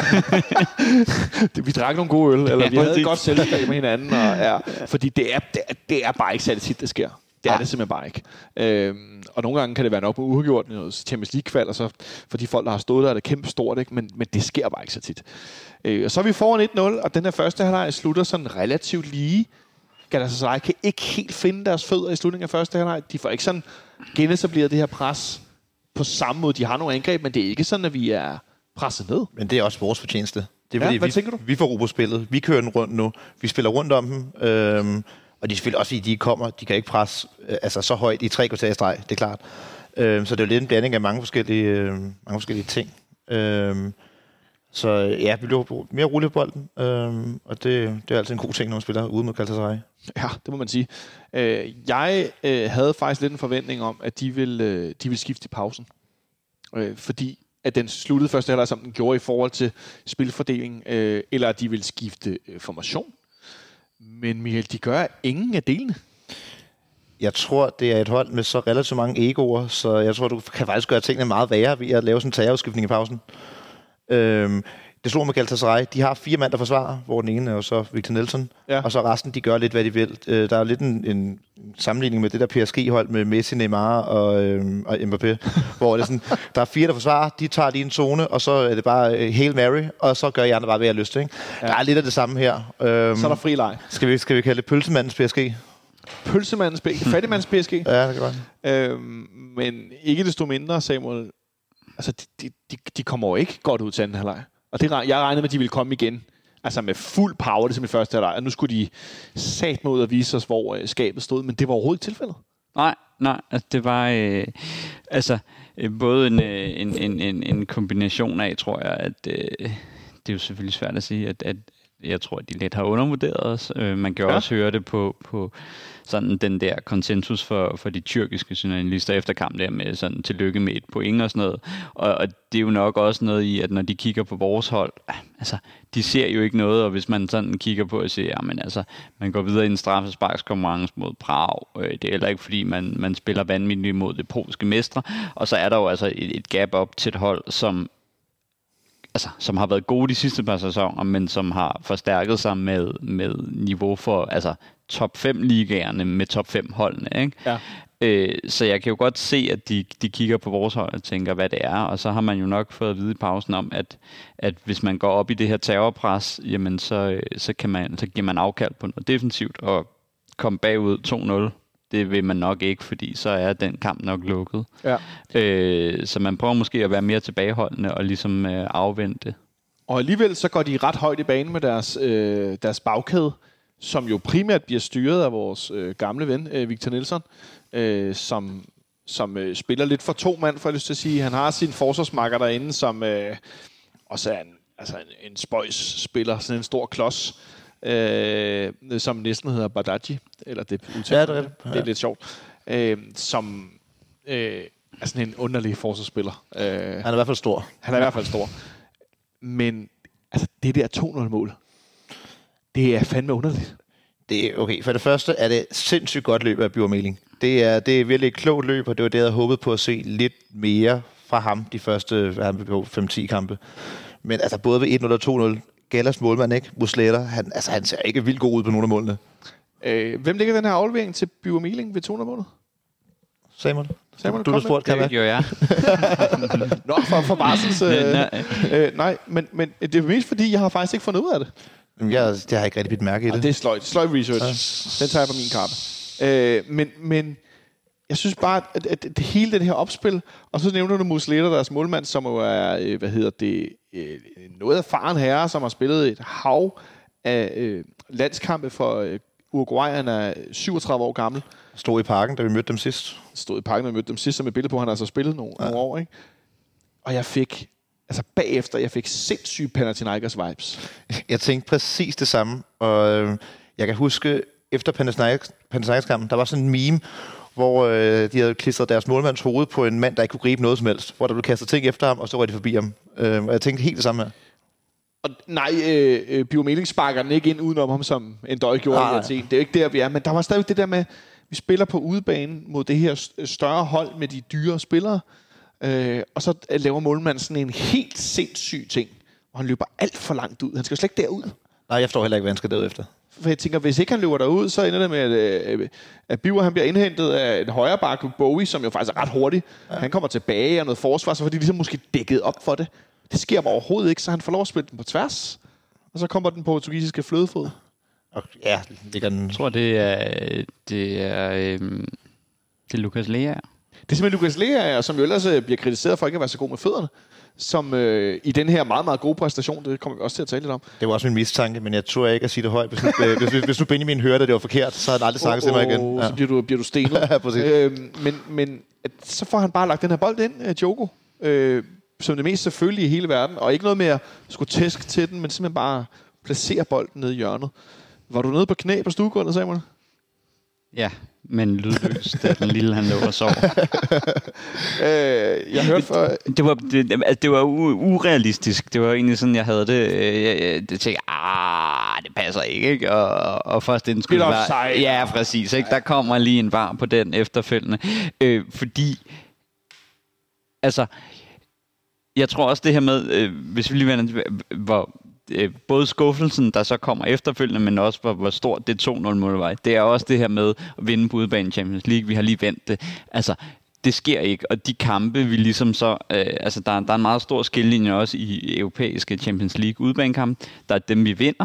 Vi drak nogle gode øl, eller ja, vi havde et det. godt selskab med hinanden. Og, ja, fordi det er, det, er, det er bare ikke særlig tit, det sker. Det er ja. det simpelthen bare ikke. Øhm, og nogle gange kan det være nok med uafgjort i noget Champions League-kval, og så for de folk, der har stået der, er det kæmpe stort, ikke? Men, men det sker bare ikke så tit. Øh, og så er vi foran et nul, og den her første halvleg slutter sådan relativt lige. Galatasaray kan ikke helt finde deres fødder i slutningen af første halvleg. De får ikke sådan genetableret det her pres på samme måde. De har nogle angreb, men det er ikke sådan, at vi er presset ned. Men det er også vores fortjeneste. Det er Ja, fordi, hvad vi, tænker du? vi får ro på spillet. Vi kører den rundt nu. Vi spiller rundt om dem. Øhm, og de spiller også, fordi de kommer. De kan ikke presse øh, altså, så højt i tre kvarter i streg. Det er klart. Øhm, så det er jo lidt en blanding af mange forskellige, øh, mange forskellige ting. Øhm, så ja, vi løber mere roligt på bolden. Øhm, og det, det er altid en god ting, når man spiller ude mod Galatasaray. Ja, det må man sige. Øh, jeg øh, havde faktisk lidt en forventning om, at de ville, øh, de ville skifte i pausen. Øh, fordi at den sluttede første halvleg, som den gjorde i forhold til spilfordeling, øh, eller at de ville skifte øh, formation. Men Michael, de gør ingen af delene. Jeg tror, det er et hold med så relativt mange egoer, så jeg tror, du kan faktisk gøre tingene meget værre ved at lave sådan en terrorudskiftning i pausen. Øhm, det slog med Galatasaray. De har fire mand, der forsvarer, hvor den ene er jo så Victor Nelson, Ja. og så resten, de gør lidt, hvad de vil. Øh, der er lidt en, en sammenligning med det der P S G-hold med Messi, Neymar og, øhm, og Mbappé, hvor det er sådan, der er fire, der forsvarer, de tager lige en zone, og så er det bare øh, Hail Mary, og så gør I andre bare ved at lyst. Ikke? Ja. Der er lidt af det samme her. Øhm, Så er der fri leg. skal, vi, skal vi kalde det pølsemandens P S G? Pølsemandens P S G. Fattigmandens P S G. Ja, det kan være. Øhm, men ikke desto mindre, Samuel, altså de, de, de, de kommer jo ikke godt ud til anden halvleg. Og det, jeg regnede med, at de ville komme igen. Altså med fuld power, det som i første halvleg. Og nu skulle de sat mig ud og vise os, hvor øh, skabet stod. Men det var overhovedet ikke tilfældet. Nej, nej, altså det var øh, altså øh, både en, øh, en, en, en, en kombination af, tror jeg, at øh, det er jo selvfølgelig svært at sige, at, at jeg tror, at de lidt har undervurderet os. Øh, man kan jo ja. også høre det på, på sådan den der konsensus for, for de tyrkiske journalister efter kampen der med sådan tillykke med et point og sådan noget. Og, og det er jo nok også noget i, at når de kigger på vores hold, altså de ser jo ikke noget, og hvis man sådan kigger på og siger, jamen altså, man går videre i en straffesparkskonkurrence mod Prag, øh, det er heller ikke fordi, man, man spiller vanvittigt mod det polske mestre, og så er der jo altså et, et gap op til et hold, som altså, som har været gode de sidste par sæsoner, men som har forstærket sig med, med niveau for altså, top fem ligaerne med top fem holdene. Ikke? Ja. Øh, så jeg kan jo godt se, at de, de kigger på vores hold og tænker, hvad det er, og så har man jo nok fået at vide i pausen om, at, at hvis man går op i det her terrorpres, jamen så, så, kan man, så giver man afkald på noget defensivt og komme bagud to nul. Det vil man nok ikke, fordi så er den kamp nok lukket. Ja. Øh, så man prøver måske at være mere tilbageholdende og ligesom øh, afvente. Og alligevel så går de ret højt i banen med deres, øh, deres bagkæde, som jo primært bliver styret af vores øh, gamle ven, øh, Victor Nelson, øh, som, som øh, spiller lidt for to mand, for jeg lyst til at sige. Han har sin forsvarsmakker derinde, som øh, også er en, altså en, en spøjs-spiller, sådan en stor klods, øh, som næsten hedder Badaji, eller det udtalt. Ja, det er det. Ja. Det er lidt sjovt. Øh, som øh, er sådan en underlig forsvarsspiller. Øh, Han er i hvert fald stor. han er i hvert fald stor. Men altså, det der to nul-mål, det er fandme underligt. Det er, okay, for det første er det sindssygt godt løb af Bjørn Meling. Det er, det er virkelig et klogt løb, og det var det, jeg havde håbet på at se lidt mere fra ham de første fem ti kampe. Men altså både ved et nul og to nul, Gallas målmand, ikke? Muslera, han, altså, han ser ikke vildt god ud på nogle af målene. Øh, hvem ligger den her aflevering til Bjørn Meling ved to nul-målet? Samuel? Samuel, Du har spurgt, kan Det gjorde jeg. Nå, for, for Barsels... Øh, Nej. øh, nej, men, men det er mest fordi, jeg har faktisk ikke fundet ud af det. Jamen, jeg, det har jeg ikke rigtig bidt mærke i det. Og det er sløjt. Sløjt research. Ja. Den tager jeg på min kappe. Øh, men, men jeg synes bare, at, at det hele det her opspil, og så nævner du Muslera, deres målmand, som jo er, øh, hvad hedder det, øh, noget erfaren herre, som har spillet et hav af øh, landskampe for øh, Uruguay. Han er syvogtredive år gammel. Stod i parken, da vi mødte dem sidst. Stod i parken, og mødte dem sidst som et billede på, han har altså spillet nogle, ja. nogle år, ikke? Og jeg fik, altså bagefter, jeg fik sindssyge Panathinaikos vibes. Jeg tænkte præcis det samme, og øh, jeg kan huske, efter Panathinaikos-kampen, der var sådan en meme, hvor øh, de havde klistret deres målmands hoved på en mand, der ikke kunne gribe noget som helst, hvor der blev kastet ting efter ham, og så var de forbi ham. Øh, og jeg tænkte helt det samme her. Og nej, øh, øh, Bio Meling sparker den ikke ind udenom ham, som en døj gjorde i Athen. Det er jo ikke der, vi er. Men der var stadig det der med, vi spiller på udebane mod det her større hold med de dyre spillere, øh, og så laver målmanden sådan en helt sindssyg ting, hvor han løber alt for langt ud. Han skal jo slet ikke derud. Nej, jeg forstår heller ikke, hvad han skal derud efter. For jeg tænker, hvis ikke han løber derud, så ender det med, at, at Biver han bliver indhentet af en højre bakke, Bowie, som jo faktisk er ret hurtig. Ja. Han kommer tilbage og noget forsvar, så får de ligesom måske dækket op for det. Det sker bare overhovedet ikke, så han får lov at spille den på tværs. Og så kommer den portugisiske flødefod. Og ja, det kan den. Jeg tror, det er, det er, øhm, det er Lucas Lea. Det er simpelthen Lucas Lea, som jo ellers bliver kritiseret for ikke at være så god med fødderne. Som øh, i den her meget, meget gode præstation, det kommer vi også til at tale lidt om. Det var også min mistanke, men jeg tror ikke at sige det højt. Hvis nu, hvis, hvis, hvis nu Benjamin hørte, at det var forkert, så havde han aldrig sagt oh, til mig igen. Ja. Så bliver du, bliver du stenet. Ja, præcis. øhm, men men at, så får han bare lagt den her bold ind, uh, Diogo, øh, som det mest selvfølgelige i hele verden. Og ikke noget med at skulle tæske til den, men simpelthen bare placere bolden nede i hjørnet. Var du nede på knæ på stuegulvet, Samuel? Ja, men lydløs, da den lille han lå og sov. øh, jeg hørte for... Det var, det, det var u- urealistisk. Det var egentlig sådan, jeg havde det. Jeg, jeg, det tænkte ah, det passer ikke, ikke? Og, og først den skulle være... Ja, præcis. Ikke? Der kommer lige en var på den efterfølgende. Øh, fordi... Altså... Jeg tror også det her med, øh, hvis vi lige vender tilbage, hvor... både skuffelsen, der så kommer efterfølgende, men også hvor, hvor stort det to nul mål var. Det er også det her med at vinde på udebane i Champions League. Vi har lige vendt det. Altså, det sker ikke. Og de kampe, vi ligesom så... Øh, altså, der, der er en meget stor skillelinje også i europæiske Champions League udebanekampe. Der er dem, vi vinder,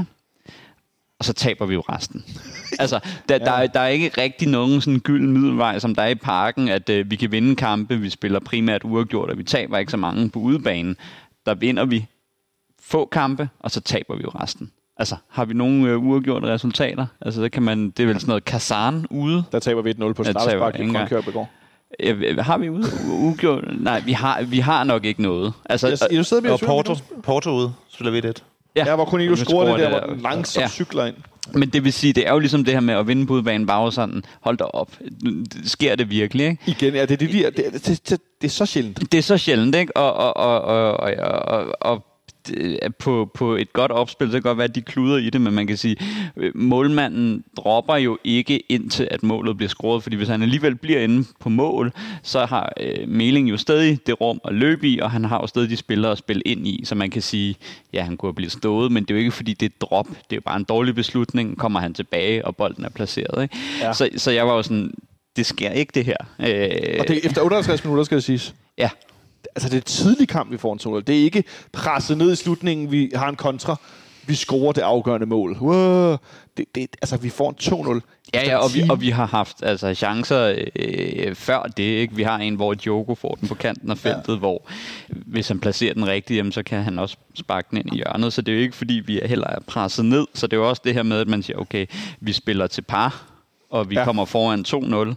og så taber vi jo resten. Altså, der, ja. der, der er ikke rigtig nogen sådan gylden middelvej, som der er i Parken, at øh, vi kan vinde kampe, vi spiller primært uafgjort, og vi taber ikke så mange på udebanen. Der vinder vi få kampe, og så taber vi jo resten. Altså, har vi nogle øh, uafgjorte resultater? Altså, der kan man, det er vel sådan noget Kazan ude. Der taber vi et nul på straffespark i Grønkjørp i går. Ja, har vi ude uafgjort? Nej, vi har, vi har nok ikke noget. Altså, jeg, jeg sidder og Porto, Porto ude, spiller vi det. Ja, ja, hvor Cornelius scorer det der, hvor den langsomt ja. cykler ind. Men det vil sige, det er jo ligesom det her med at vinde på udbanen bare sådan, hold da op. Sker det virkelig, ikke? Igen, ja, det er, det, det, det, det, det, det er så sjældent. Det er så sjældent, ikke? Og, og, og, og, og, og, og På, på et godt opspil, så kan det godt være, at de kluder i det, men man kan sige, målmanden dropper jo ikke indtil, at målet bliver scoret, fordi hvis han alligevel bliver inde på mål, så har øh, Meling jo stadig det rum at løbe i, og han har jo stadig de spillere at spille ind i, så man kan sige, ja, han kunne have blivet stået, men det er jo ikke, fordi det er et drop, det er jo bare en dårlig beslutning, kommer han tilbage, og bolden er placeret, ikke? Ja. Så, så jeg var jo sådan, det sker ikke det her. Øh, og det er efter otteoghalvtreds minutter, skal det siges? Ja. Altså, det er tidlig kamp, vi får en to nul. Det er ikke presset ned i slutningen, vi har en kontra. Vi scorer det afgørende mål. Wow. Det, det, altså, vi får en to nul. Ja, ja, og vi, og vi har haft altså, chancer øh, før det. Ikke? Vi har en, hvor Diogo får den på kanten af feltet, ja. Hvor hvis han placerer den rigtigt, jamen, så kan han også sparke den ind i hjørnet. Så det er jo ikke, fordi vi heller er presset ned. Så det er jo også det her med, at man siger, okay, vi spiller til par, og vi ja. kommer foran to nul.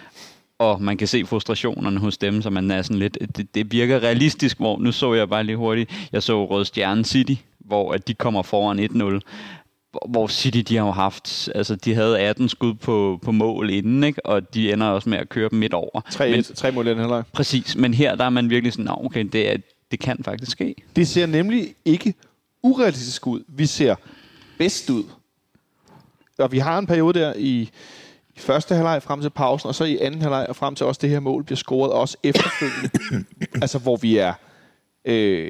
Og man kan se frustrationerne hos dem, så man er sådan lidt, det, det virker realistisk, hvor nu så jeg bare lige hurtigt, jeg så Røde Stjerne City, hvor at de kommer foran et nul, hvor City, de har jo haft, altså de havde atten skud på, på mål inden, ikke? Og de ender også med at køre dem midt over. Tre, tre mål inden heller. Præcis, men her der er man virkelig sådan, okay, det, er, det kan faktisk ske. Det ser nemlig ikke urealistisk ud. Vi ser bedst ud. Og vi har en periode der i i første halvleg frem til pausen, og så i anden halvleg og frem til også det her mål bliver scoret, og også efterfølgende. Altså, hvor vi er øh,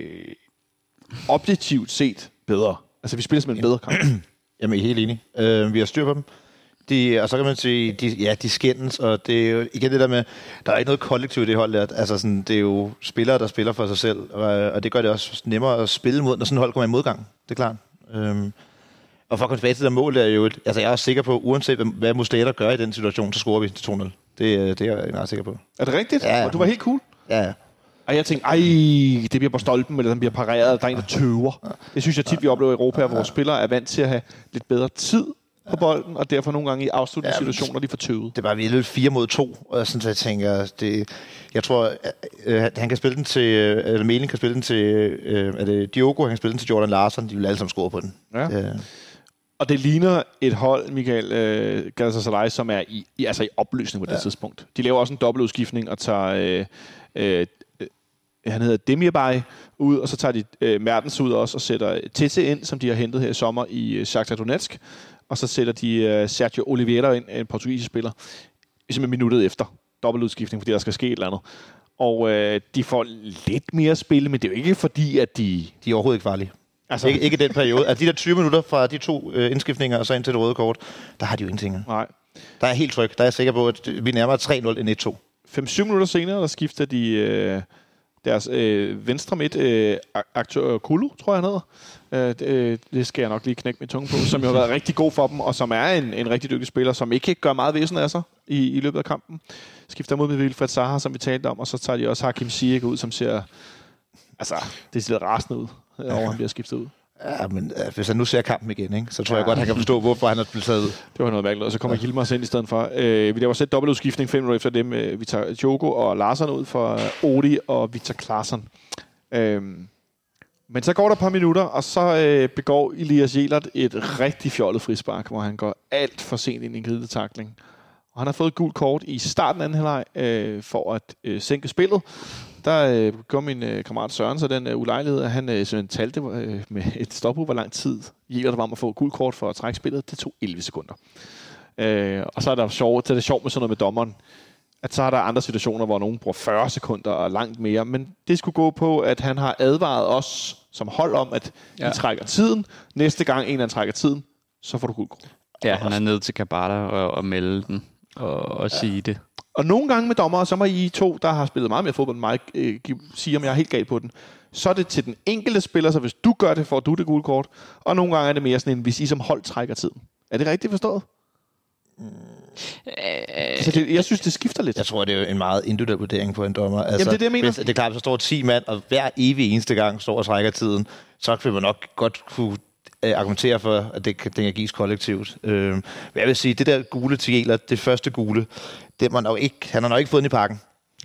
objektivt set bedre. Altså, vi spiller simpelthen bedre kamp. Jamen, jeg er helt enig. Uh, vi har styr på dem. De, og så kan man sige, de, ja, de skændes, og det er jo igen det der med, der er ikke noget kollektivt i det hold der. Altså, sådan, det er jo spillere, der spiller for sig selv, og, og det gør det også nemmere at spille mod, når sådan et hold kommer i modgang. Det er klart. Um, Og for at komme tilbage til det mål, er jo, altså jeg er sikker på, uanset hvad Muslera gør i den situation, så scorer vi til to nul. Det, det er jeg meget sikker på. Er det rigtigt? Ja. Og du var helt cool? Ja, ja. Og jeg tænkte, ej, det bliver på stolpen, eller den bliver pareret, der er en, der tøver. Det synes jeg tit, vi oplever i Europa, hvor spillere er vant til at have lidt bedre tid på bolden, og derfor nogle gange i afslutningssituationer, de får tøvet. Det var virkelig fire mod to, og sådan, så jeg tænker, det, jeg tror, øh, han kan spille den til, eller Meling kan spille den til, øh, er det Diogo, han kan spille den til Jordan Larsen, de vil alle sammen score på den. Ja. Øh. Og det ligner et hold, Michael øh, Galatasaray, som er i, i, altså i opløsning på det ja. tidspunkt. De laver også en dobbeltudskiftning og tager... Øh, øh, han hedder Demirbay ud, og så tager de øh, Mertens ud også og sætter Tete ind, som de har hentet her i sommer i øh, Shakhtar Donetsk. Og så sætter de øh, Sergio Oliveira ind, en portugisisk spiller, simpelthen minuttet efter dobbeltudskiftning, fordi der skal ske et eller andet. Og øh, de får lidt mere spil, men det er jo ikke fordi, at de... De er overhovedet ikke farlige. Altså... Ikke, ikke den periode. Altså de der tyve minutter fra de to øh, indskiftninger og så ind til det røde kort, der har de jo ingenting. Nej. Der er helt tryg. Der er jeg sikker på, at vi nærmer tre nul end et to. fem syv minutter senere, der skifter de øh, deres øh, venstre midt, øh, aktør Kulu, tror jeg han hedder. Øh, det, det skal jeg nok lige knække min tunge på, som jo har været rigtig god for dem, og som er en, en rigtig dygtig spiller, som ikke gør meget væsen af sig i, i løbet af kampen. Skifter mod med Wilfred Zaha, som vi talte om, og så tager de også Hakim Ziyech ud, som ser altså, det ser rasende ud, over han bliver skiftet ud. Ja, men øh, hvis han nu ser kampen igen, ikke, så tror ja. jeg godt, han kan forstå, hvorfor han er blevet taget ud. Det var noget mærkeligt, og så kommer ja. Yilmaz ind i stedet for. Øh, vi laver set dobbeltudskiftning fem minutter efter dem. Øh, vi tager Diogo og Larsson ud for Odi og Victor Claesson. Øh, men så går der et par minutter, og så øh, begår Elias Jelert et rigtig fjollet frispark, hvor han går alt for sent ind i en glidetakling. Og han har fået et gult kort i starten af anden halvleg øh, for at øh, sænke spillet. Der øh, går min øh, kammerat Søren så den øh, ulejlighed, at han øh, sådan talte øh, med et stopud, hvor lang tid Jelert var om at få et gult kort for at trække spillet. Det tog elleve sekunder. Øh, og så er der sjovt, det er sjovt med sådan noget med dommeren, at så er der andre situationer, hvor nogen bruger fyrre sekunder og langt mere. Men det skulle gå på, at han har advaret os som hold om, at ja. de trækker tiden. Næste gang en eller anden trækker tiden, så får du gult kort. Ja, han er nede til Kabata og, og melde den og, og ja. sige det. Og nogle gange med dommere, så må I to, der har spillet meget mere fodbold end mig, øh, sige, om jeg er helt galt på den. Så er det til den enkelte spiller, så hvis du gør det, får du det gule kort. Og nogle gange er det mere sådan en, hvis I som hold trækker tiden. Er det rigtigt forstået? Mm. Altså det, jeg synes, det skifter lidt. Jeg tror, det er en meget individuel vurdering på en dommer. Altså, Jamen, det er det, jeg mener. Hvis, det er klart, hvis der står ti mand, og hver evig eneste gang står og trækker tiden, så vil man nok godt kunne argumentere for, at det kan, det kan gives kollektivt. Øh, men jeg vil sige, det der gule til Jelert, det første gule, det man nok ikke, han har nok ikke fået den i pakken.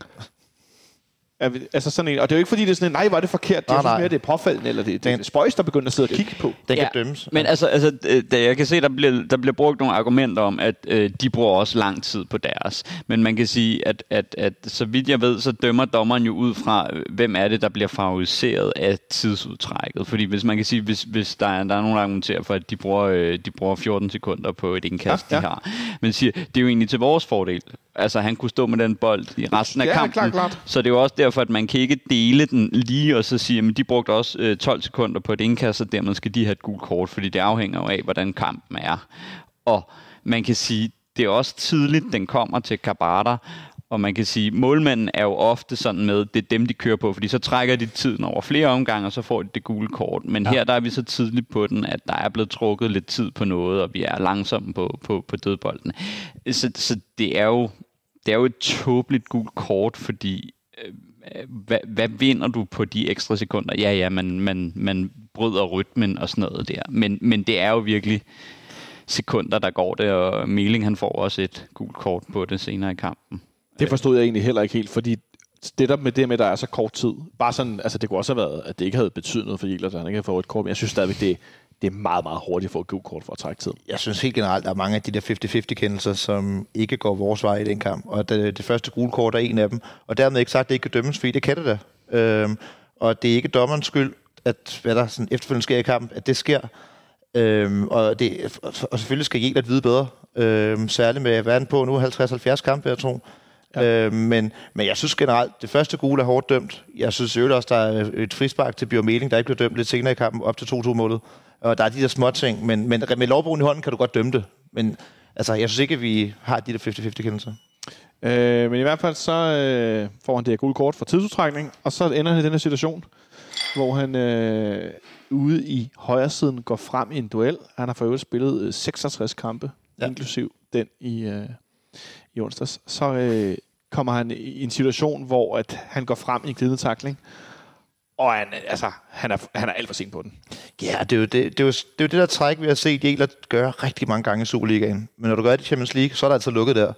Altså sådan en, og det er jo ikke fordi, det er sådan en, nej, var det forkert, det er nej, mere, det er påfaldende, eller det, det er spøjs, der begynder at sidde og kigge på. Det ja, kan dømmes. Men altså, altså da jeg kan se, der bliver, der bliver brugt nogle argumenter om, at øh, de bruger også lang tid på deres. Men man kan sige, at, at, at så vidt jeg ved, så dømmer dommeren jo ud fra, hvem er det, der bliver favoriseret af tidsudtrækket. Fordi hvis man kan sige, hvis, hvis der, er, der er nogen, der argumenterer for, at de bruger, øh, de bruger fjorten sekunder på et indkast, ja, ja. de har. Men siger, det er jo egentlig til vores fordel. Altså, han kunne stå med den bold i resten af ja, kampen. Klart, klart. Så det er jo også derfor, at man kan ikke dele den lige og så sige, at de brugte også øh, tolv sekunder på et indkast, og dermed skal de have et gult kort, fordi det afhænger jo af, hvordan kampen er. Og man kan sige, det er også tidligt, den kommer til Kabata, og man kan sige, målmanden er jo ofte sådan med, det er dem, de kører på, fordi så trækker de tiden over flere omgange, og så får de det gule kort. Men ja. her der er vi så tidligt på den, at der er blevet trukket lidt tid på noget, og vi er langsomme på, på, på dødbolden. Så, så det er jo det er jo et tåbeligt gult kort, fordi øh, hvad, hvad vinder du på de ekstra sekunder? Ja, ja, man, man, man bryder rytmen og sådan noget der. Men, men det er jo virkelig sekunder, der går det, og Meling han får også et gult kort på det senere i kampen. Det forstod jeg egentlig heller ikke helt, fordi det der med det med, der er så kort tid, bare sådan, altså det kunne også have været, at det ikke havde betydet noget for Jelert, at han ikke havde fået et kort, men jeg synes stadigvæk, det, det er meget, meget hurtigt at få et gult kort for at trække tid. Jeg synes helt generelt, der er mange af de der halvtreds halvtreds kendelser, som ikke går vores vej i den kamp, og det, det første gule kort er en af dem, og dermed ikke sagt, at det ikke kan dømmes, fordi det kan det da. Øhm, og det er ikke dommerens skyld, at hvad der sådan efterfølgende sker i kampen, at det sker. Øhm, og, det, og selvfølgelig skal Jelert vide bedre, øhm, særligt med verden på nu halvtreds halvfjerds kampe, jeg tror. Ja. Øh, men, men jeg synes generelt, det første gule er hårdt dømt. Jeg synes jo også, der er et frispark til Bjørn Meling, der ikke blev dømt lidt senere i kampen, op til to to-målet. Og der er de der små ting, men, men med lovbogen i hånden kan du godt dømme det. Men altså, jeg synes ikke, at vi har de der halvtreds halvtreds kendelser. Øh, men i hvert fald så øh, får han det her gule kort for tidsudtrækning, og så ender han i den her situation, hvor han øh, ude i højre siden går frem i en duel. Han har for øvrigt spillet øh, seksogtres kampe, ja. inklusiv den i... Øh, i onsdags, så øh, kommer han i en situation, hvor at han går frem i en glidetakling, og han, altså, han, er, han er alt for sent på den. Ja, det er jo det, det, er jo, det, er jo det der træk, vi har set Jelert gøre rigtig mange gange i Superligaen. Men når du gør det i Champions League, så er der altså lukket der.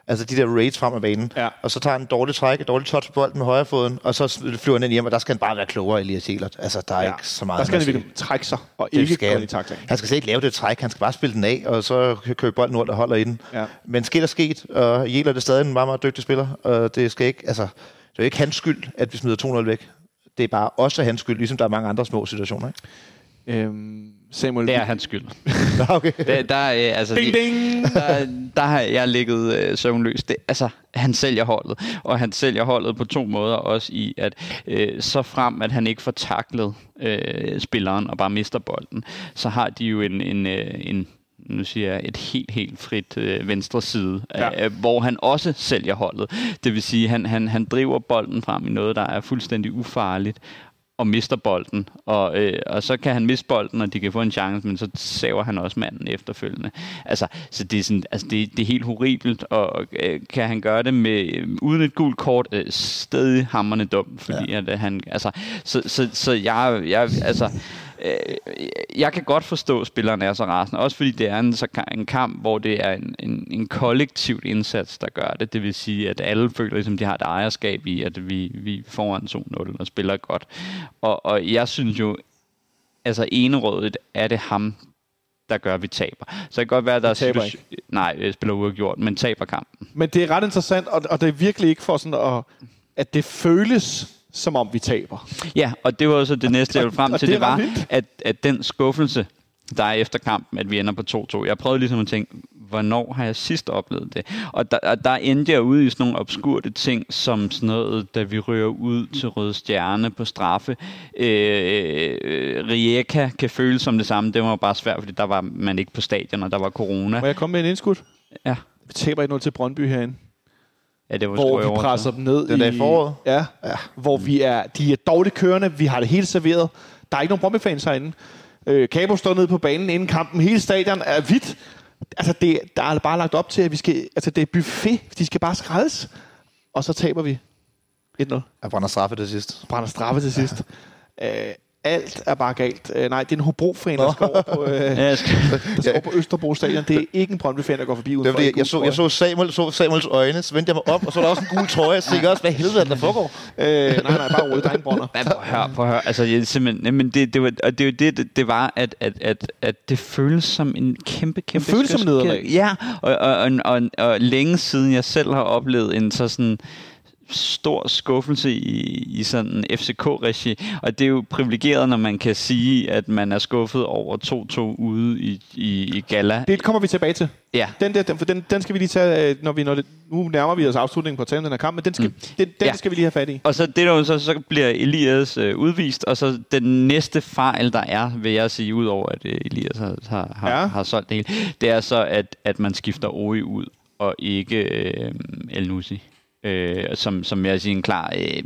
Altså de der raids frem af banen. Ja. Og så tager han en dårlig træk, et dårligt touch på bolden med højrefoden, og så flyver han ind hjem, og der skal han bare være klogere, Elias Jelert. Altså, der er ja. ikke så meget. Der skal han virkelig trække sig, og det ikke skal gå ind i takling. Han skal slet ikke lave det træk, han skal bare spille den af, og så købe bolden rundt og holder i den. Ja. Men sket er sket, og Jelert er stadig en meget, meget dygtig spiller, og det skal ikke, altså, det er ikke hans skyld, at vi smider to nul væk. Det er bare også hans skyld, ligesom der er mange andre små situationer, ikke? Øhm, Samuel... Det er hans skyld. Okay. Der, der, øh, altså, Ding, ding. Der, der har jeg ligget øh, søvnløs. Det, altså, han sælger holdet, og han sælger holdet på to måder, også i, at øh, så frem, at han ikke får taklet øh, spilleren og bare mister bolden, så har de jo en, en, øh, en nu siger jeg, et helt, helt frit øh, venstre side, ja. øh, hvor han også sælger holdet. Det vil sige, at han, han, han driver bolden frem i noget, der er fuldstændig ufarligt, og mister bolden, og, øh, og så kan han miste bolden, og de kan få en chance, men så saver han også manden efterfølgende. Altså, så det er, sådan, altså det, det er helt horribelt, og øh, kan han gøre det med øh, uden et gult kort, øh, stadig hamrende dumt, fordi ja. at han, altså, så, så, så jeg, jeg, altså, øh, jeg kan godt forstå, at spilleren er så rasende, også fordi det er en, så, en kamp, hvor det er en, en, en kollektiv indsats, der gør det. Det vil sige, at alle føler, ligesom de har et ejerskab i, at vi, vi foran to nul og spiller godt. Og, og jeg synes jo, altså enerådet er det ham, der gør, at vi taber. Så det kan godt være, at der er situation... Nej, jeg spiller uafgjort, men taber kampen. Men det er ret interessant, og, og det er virkelig ikke for sådan at, at det føles som om vi taber. Ja, og det var også det næste, jeg ville frem og til, det, det var, vildt. at, at den skuffelse, der er efter kampen, at vi ender på to to. Jeg prøvede ligesom at tænke, hvornår har jeg sidst oplevet det? Og der, og der endte jeg ude i sådan nogle obskurte ting, som sådan noget, da vi rører ud til Røde Stjerne på straffe. Øh, Rijeka kan føles som det samme. Det var bare svært, fordi der var man ikke på stadion, og der var corona. Må jeg komme med en indskud? Ja. Vi taber et nul til Brøndby herinde. Ja, det var hvor vi presser dem ned den i... dag i foråret. Ja, ja, hvor vi er... De er dårligt kørende. Vi har det helt serveret. Der er ikke nogen Brøndby-fans herinde. Øh, Cabo står nede på banen inden kampen. Hele stadion er hvidt. Altså, det, der er bare lagt op til, at vi skal... Altså, det er buffet. De skal bare skraldes. Og så taber vi et nul. Jeg brænder straffe til sidst. Brænder straffe til sidst. Øh, alt er bare galt. Øh, nej, det er en Hobro-fan, der skal over på, øh, der skal over på Østerbro Stadion. Det er ikke en Brøndby-fan, der går forbi uden det for jeg, jeg, så, jeg så Samuel, så Samuels øjne, så vendte jeg mig op, og så var der også en gul trøje. Jeg tænkte også, hvad helvede der foregår? Øh, nej, nej, bare roligt. Der er ingen brønder. Prøv at høre, prøv at høre. Altså, jeg, simpelthen, men det, det, var, og det er jo det, det, det var, at, at, at, at det føles som en kæmpe, kæmpe... Det føles som nederlag. Ja, og, og, og, og, og længe siden jeg selv har oplevet en så sådan... stor skuffelse i, i sådan F C K-regi, og det er jo privilegeret, når man kan sige, at man er skuffet over to to ude i, i, i Gala. Det kommer vi tilbage til. Ja. Den der, den, for den, den skal vi lige tage, når vi når det, nu nærmer vi os afslutningen på den her kamp, men den skal, mm. den, den ja. skal vi lige have fat i. Og så det der så, så bliver Elias øh, udvist, og så den næste fejl, der er, vil jeg sige, udover at øh, Elias har, har, har, ja. har solgt det hele, det er så, at, at man skifter Ori ud, og ikke øh, El Nussi. Øh, som, som jeg siger en klar øh,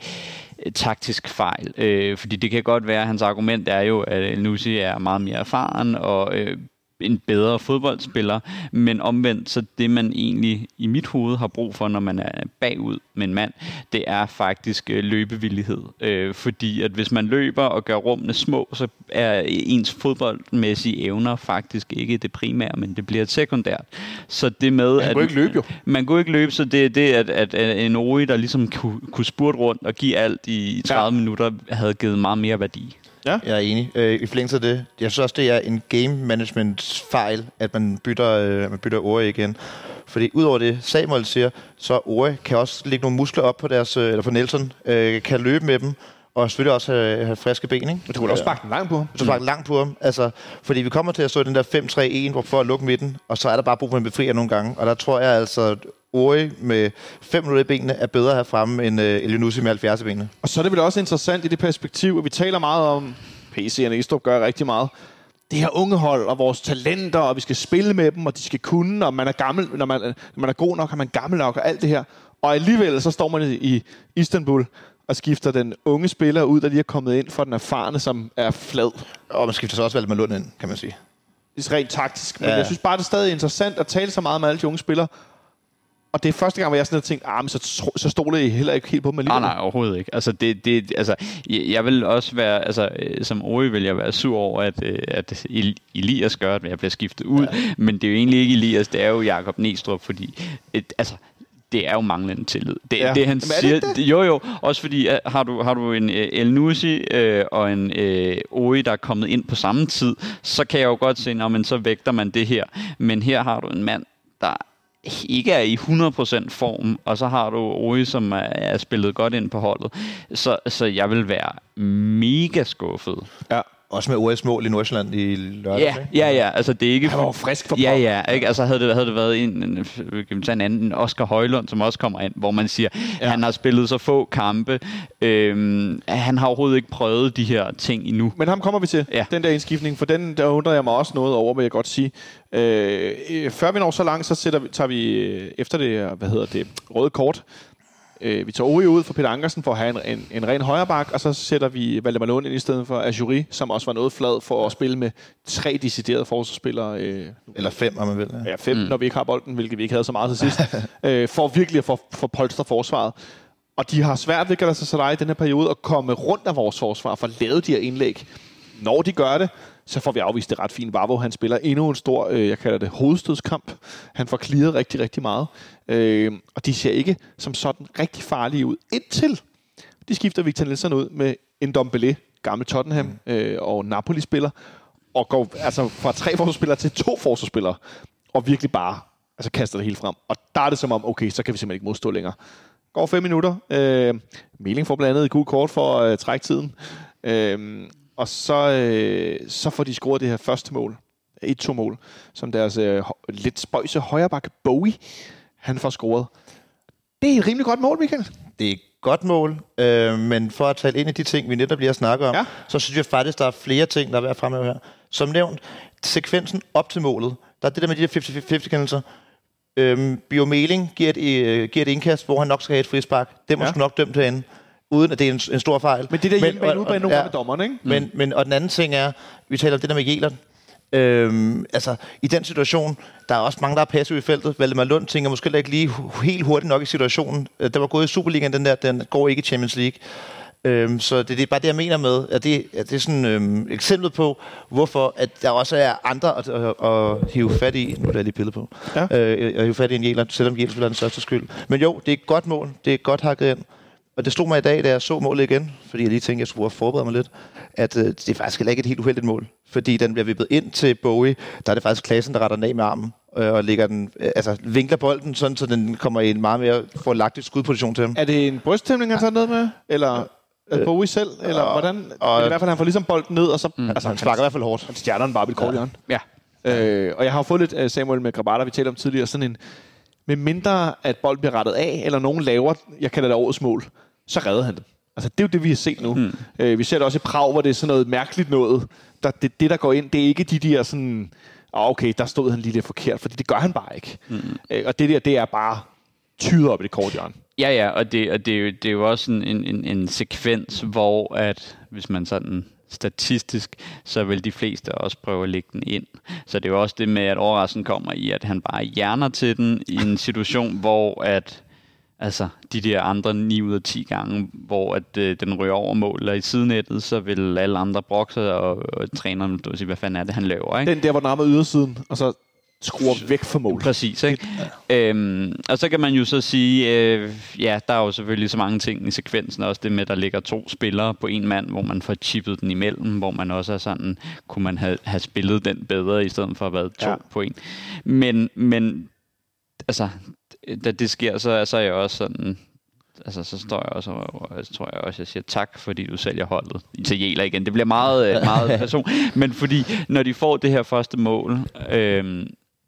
taktisk fejl. Øh, fordi det kan godt være, at hans argument er jo, at El Nussi er meget mere erfaren og øh, en bedre fodboldspiller, men omvendt, så det man egentlig i mit hoved har brug for, når man er bagud med en mand, det er faktisk øh, løbevillighed. Øh, fordi at hvis man løber og gør rummene små, så er ens fodboldmæssige evner faktisk ikke det primære, men det bliver et sekundært. Så det med, man kunne ikke løbe jo. Man kunne ikke løbe, så det er det, at, at, at en Ori, der ligesom kunne, kunne spurte rundt og give alt i tredive ja. minutter, havde givet meget mere værdi. Ja. Jeg er enig. Øh, I forlængelse af det, jeg synes også, det er en game management fejl, at man bytter, øh, man bytter Ori igen. Fordi udover det, Samuel siger, så Ori kan også lægge nogle muskler op på deres, eller på Nelson, øh, kan løbe med dem, og selvfølgelig også have, have friske ben, ikke? Men du kunne også sparke den langt på ham. Du kunne sparke den langt på ham. Altså, fordi vi kommer til at stå i den der fem tre en, hvor for at lukke midten, og så er der bare brug for en befrier nogle gange. Og der tror jeg altså, Ori med fem minutter i benene er bedre herfremme end øh, El Nussi med halvfjerds i benene. Og så er det vel også interessant i det perspektiv, at vi taler meget om, P C og Næstrup gør rigtig meget, det her unge hold og vores talenter, og vi skal spille med dem, og de skal kunne, og man er gammel, når man, når man er god nok, er man gammel nok, og alt det her. Og alligevel så står man i Istanbul og skifter den unge spiller ud, der lige er kommet ind for den erfarne, som er flad. Og man skifter så også Valdemar Lund ind, kan man sige. Det er rent taktisk, men ja. jeg synes bare, det er stadig interessant at tale så meget med alle de unge spillere. Og det er første gang, hvor jeg sådan har tænkt, ah, men så, så stoler jeg heller ikke helt på dem alligevel. Nej, nej, overhovedet ikke. Altså, det, det, altså, jeg vil også være, altså, som Ori vil jeg være sur over, at, at Elias gør, at jeg bliver skiftet ud. Ja. Men det er jo egentlig ikke Elias, det er jo Jakob Næstrup, fordi, et, altså, det er jo manglende tillid. Det, ja. det han siger, det det? Jo jo, også fordi uh, har du har du en uh, El Nussi uh, og en uh, Ori, der er kommet ind på samme tid, så kan jeg jo godt se, når man så vægter man det her. Men her har du en mand, der ikke er i hundrede procent form, og så har du Ori, som er, er spillet godt ind på holdet. Så, så jeg vil være mega skuffet. Ja. Også med O S mål i Nordsjælland i lørdag. Ja, ja, ja. Altså, det er ikke... Han var frisk for Ja, ja. Ikke? Altså, havde det, havde det været en, en, en, en anden Oscar Højlund, som også kommer ind, hvor man siger, ja. Han har spillet så få kampe. Øhm, han har overhovedet ikke prøvet de her ting endnu. Men ham kommer vi til, ja. Den der indskiftning, for den der undrer jeg mig også noget over, vil jeg godt sige. Øh, før vi når så langt, så sætter vi, tager vi efter det, hvad hedder det, røde kort. Vi tager Ori ud for Peter Ankersen for at have en, en, en ren højreback, og så sætter vi Valdemar Lund ind i stedet for Ajuri, som også var noget flad for at spille med tre deciderede forsvarsspillere. Øh, Eller fem, om man vil. Ja, ja fem, mm. når vi ikke har bolden, hvilket vi ikke havde så meget til sidst. øh, for virkelig at få for polstre forsvaret. Og de har svært ved Galatasaray i den her periode at komme rundt af vores forsvar, for at lave de her indlæg. Når de gør det, så får vi afvist det ret fint. Vavro, han spiller endnu en stor, øh, jeg kalder det, hovedstødskamp. Han får clearet rigtig, rigtig meget. Øh, og de ser ikke som sådan rigtig farlige ud. Indtil de skifter Victor Nilsson ud med en Ndombele, gammel Tottenham mm. øh, og Napoli-spiller, og går altså fra tre forsvarsspillere til to forsvarsspillere, og virkelig bare altså kaster det hele frem. Og der er det som om, okay, så kan vi simpelthen ikke modstå længere. Går fem minutter. Øh, Meling får blandt andet et gult kort for at øh, trække tiden. Øh, Og så, øh, så får de scoret det her første mål. et to mål. Som deres øh, lidt spøjse højreback Bowie, han får scoret. Det er et rimelig godt mål, Michael. Det er et godt mål, øh, men for at tale ind i de ting, vi netop lige har snakket om, ja. Så synes jeg faktisk, der er flere ting, der er værd at fremhæve her. Som nævnt, sekvensen op til målet. Der er det der med de der halvtreds halvtreds-kendelser. Øhm, Bio Meling giver et, øh, giver et indkast, hvor han nok skal have et frispark. Det må ja. Sgu nok dømt herinde, uden at det er en, en stor fejl. Men det der hjemme udbane nogle gange med dommeren, ikke? Men, mm. men, og den anden ting er, vi taler om det der med Jelert. Øhm, altså, i den situation, der er også mange, der er passive i feltet. Valdemar Lund tænker måske ikke lige helt hurtigt nok i situationen. Der var gået i Superligaen, den der, den går ikke i Champions League. Øhm, så det, det er bare det, jeg mener med, at det, at det er sådan øhm, eksemplet på, hvorfor at der også er andre at, at, at hive fat i. Nu er der lige billede på. Ja. Øh, at hive fat i en Jelert, selvom Jelert spiller den største skyld. Men jo, det er et godt mål. Det er godt hakket ind. Og det slog mig i dag, da jeg så målet igen, fordi jeg lige tænkte, jeg skulle forberede mig lidt, at øh, det er faktisk heller ikke et helt uheldigt mål. Fordi den bliver vippet ind til Bowie, der er det faktisk Klassen, der retter den af med armen, øh, og lægger den, øh, altså vinkler bolden, sådan, så den kommer i en meget mere forlagtig skudposition til ham. Er det en brysttæmning, han tager noget med? Eller øh, Bowie selv? Eller og, hvordan? Og, i hvert fald, han får ligesom bolden ned, og så... Mm, altså, han sparker i hvert fald hårdt. Han stjerner den bare ved kort, ja. ja. Øh, og jeg har fået lidt uh, Samuel med Grabata, vi talte om tidligere, sådan en... Med mindre, at bolden bliver rettet af, eller nogen laver, jeg kalder det årets mål, så redder han det. Altså, det er jo det, vi har set nu. Mm. Øh, vi ser det også i Prag, hvor det er sådan noget mærkeligt noget. Der, det, det, der går ind, det er ikke de der sådan... Oh, okay, der stod han lige lidt forkert, fordi det gør han bare ikke. Mm. Øh, og det der, det er bare tyder op i det korte hjørne. Ja, ja, og det, og det, er, jo, det er jo også en, en, en sekvens, hvor at, hvis man sådan statistisk, så vil de fleste også prøve at lægge den ind. Så det er jo også det med, at overraskelsen kommer i, at han bare hjerner til den i en situation, hvor at altså, de der andre ni ud af ti gange, hvor at, øh, den ryger over mål eller i sidenettet, så vil alle andre brokke sig, og, og træneren vil sige, hvad fanden er det, han laver, ikke? Den der, hvor den rammer ydersiden, og så skruer væk fra mål. Præcis, ikke? Ja. Øhm, og så kan man jo så sige, øh, ja, der er jo selvfølgelig så mange ting i sekvensen, også det med, at der ligger to spillere på en mand, hvor man får chippet den imellem, hvor man også er sådan, kunne man have, have spillet den bedre, i stedet for at have været to ja. på en. Men, men altså, da det sker, så, så er jeg også sådan, altså så står jeg også, og så tror jeg også, jeg siger tak, fordi du sælger holdet. Italiener igen, det bliver meget, meget person. Men fordi, når de får det her første mål, øhm,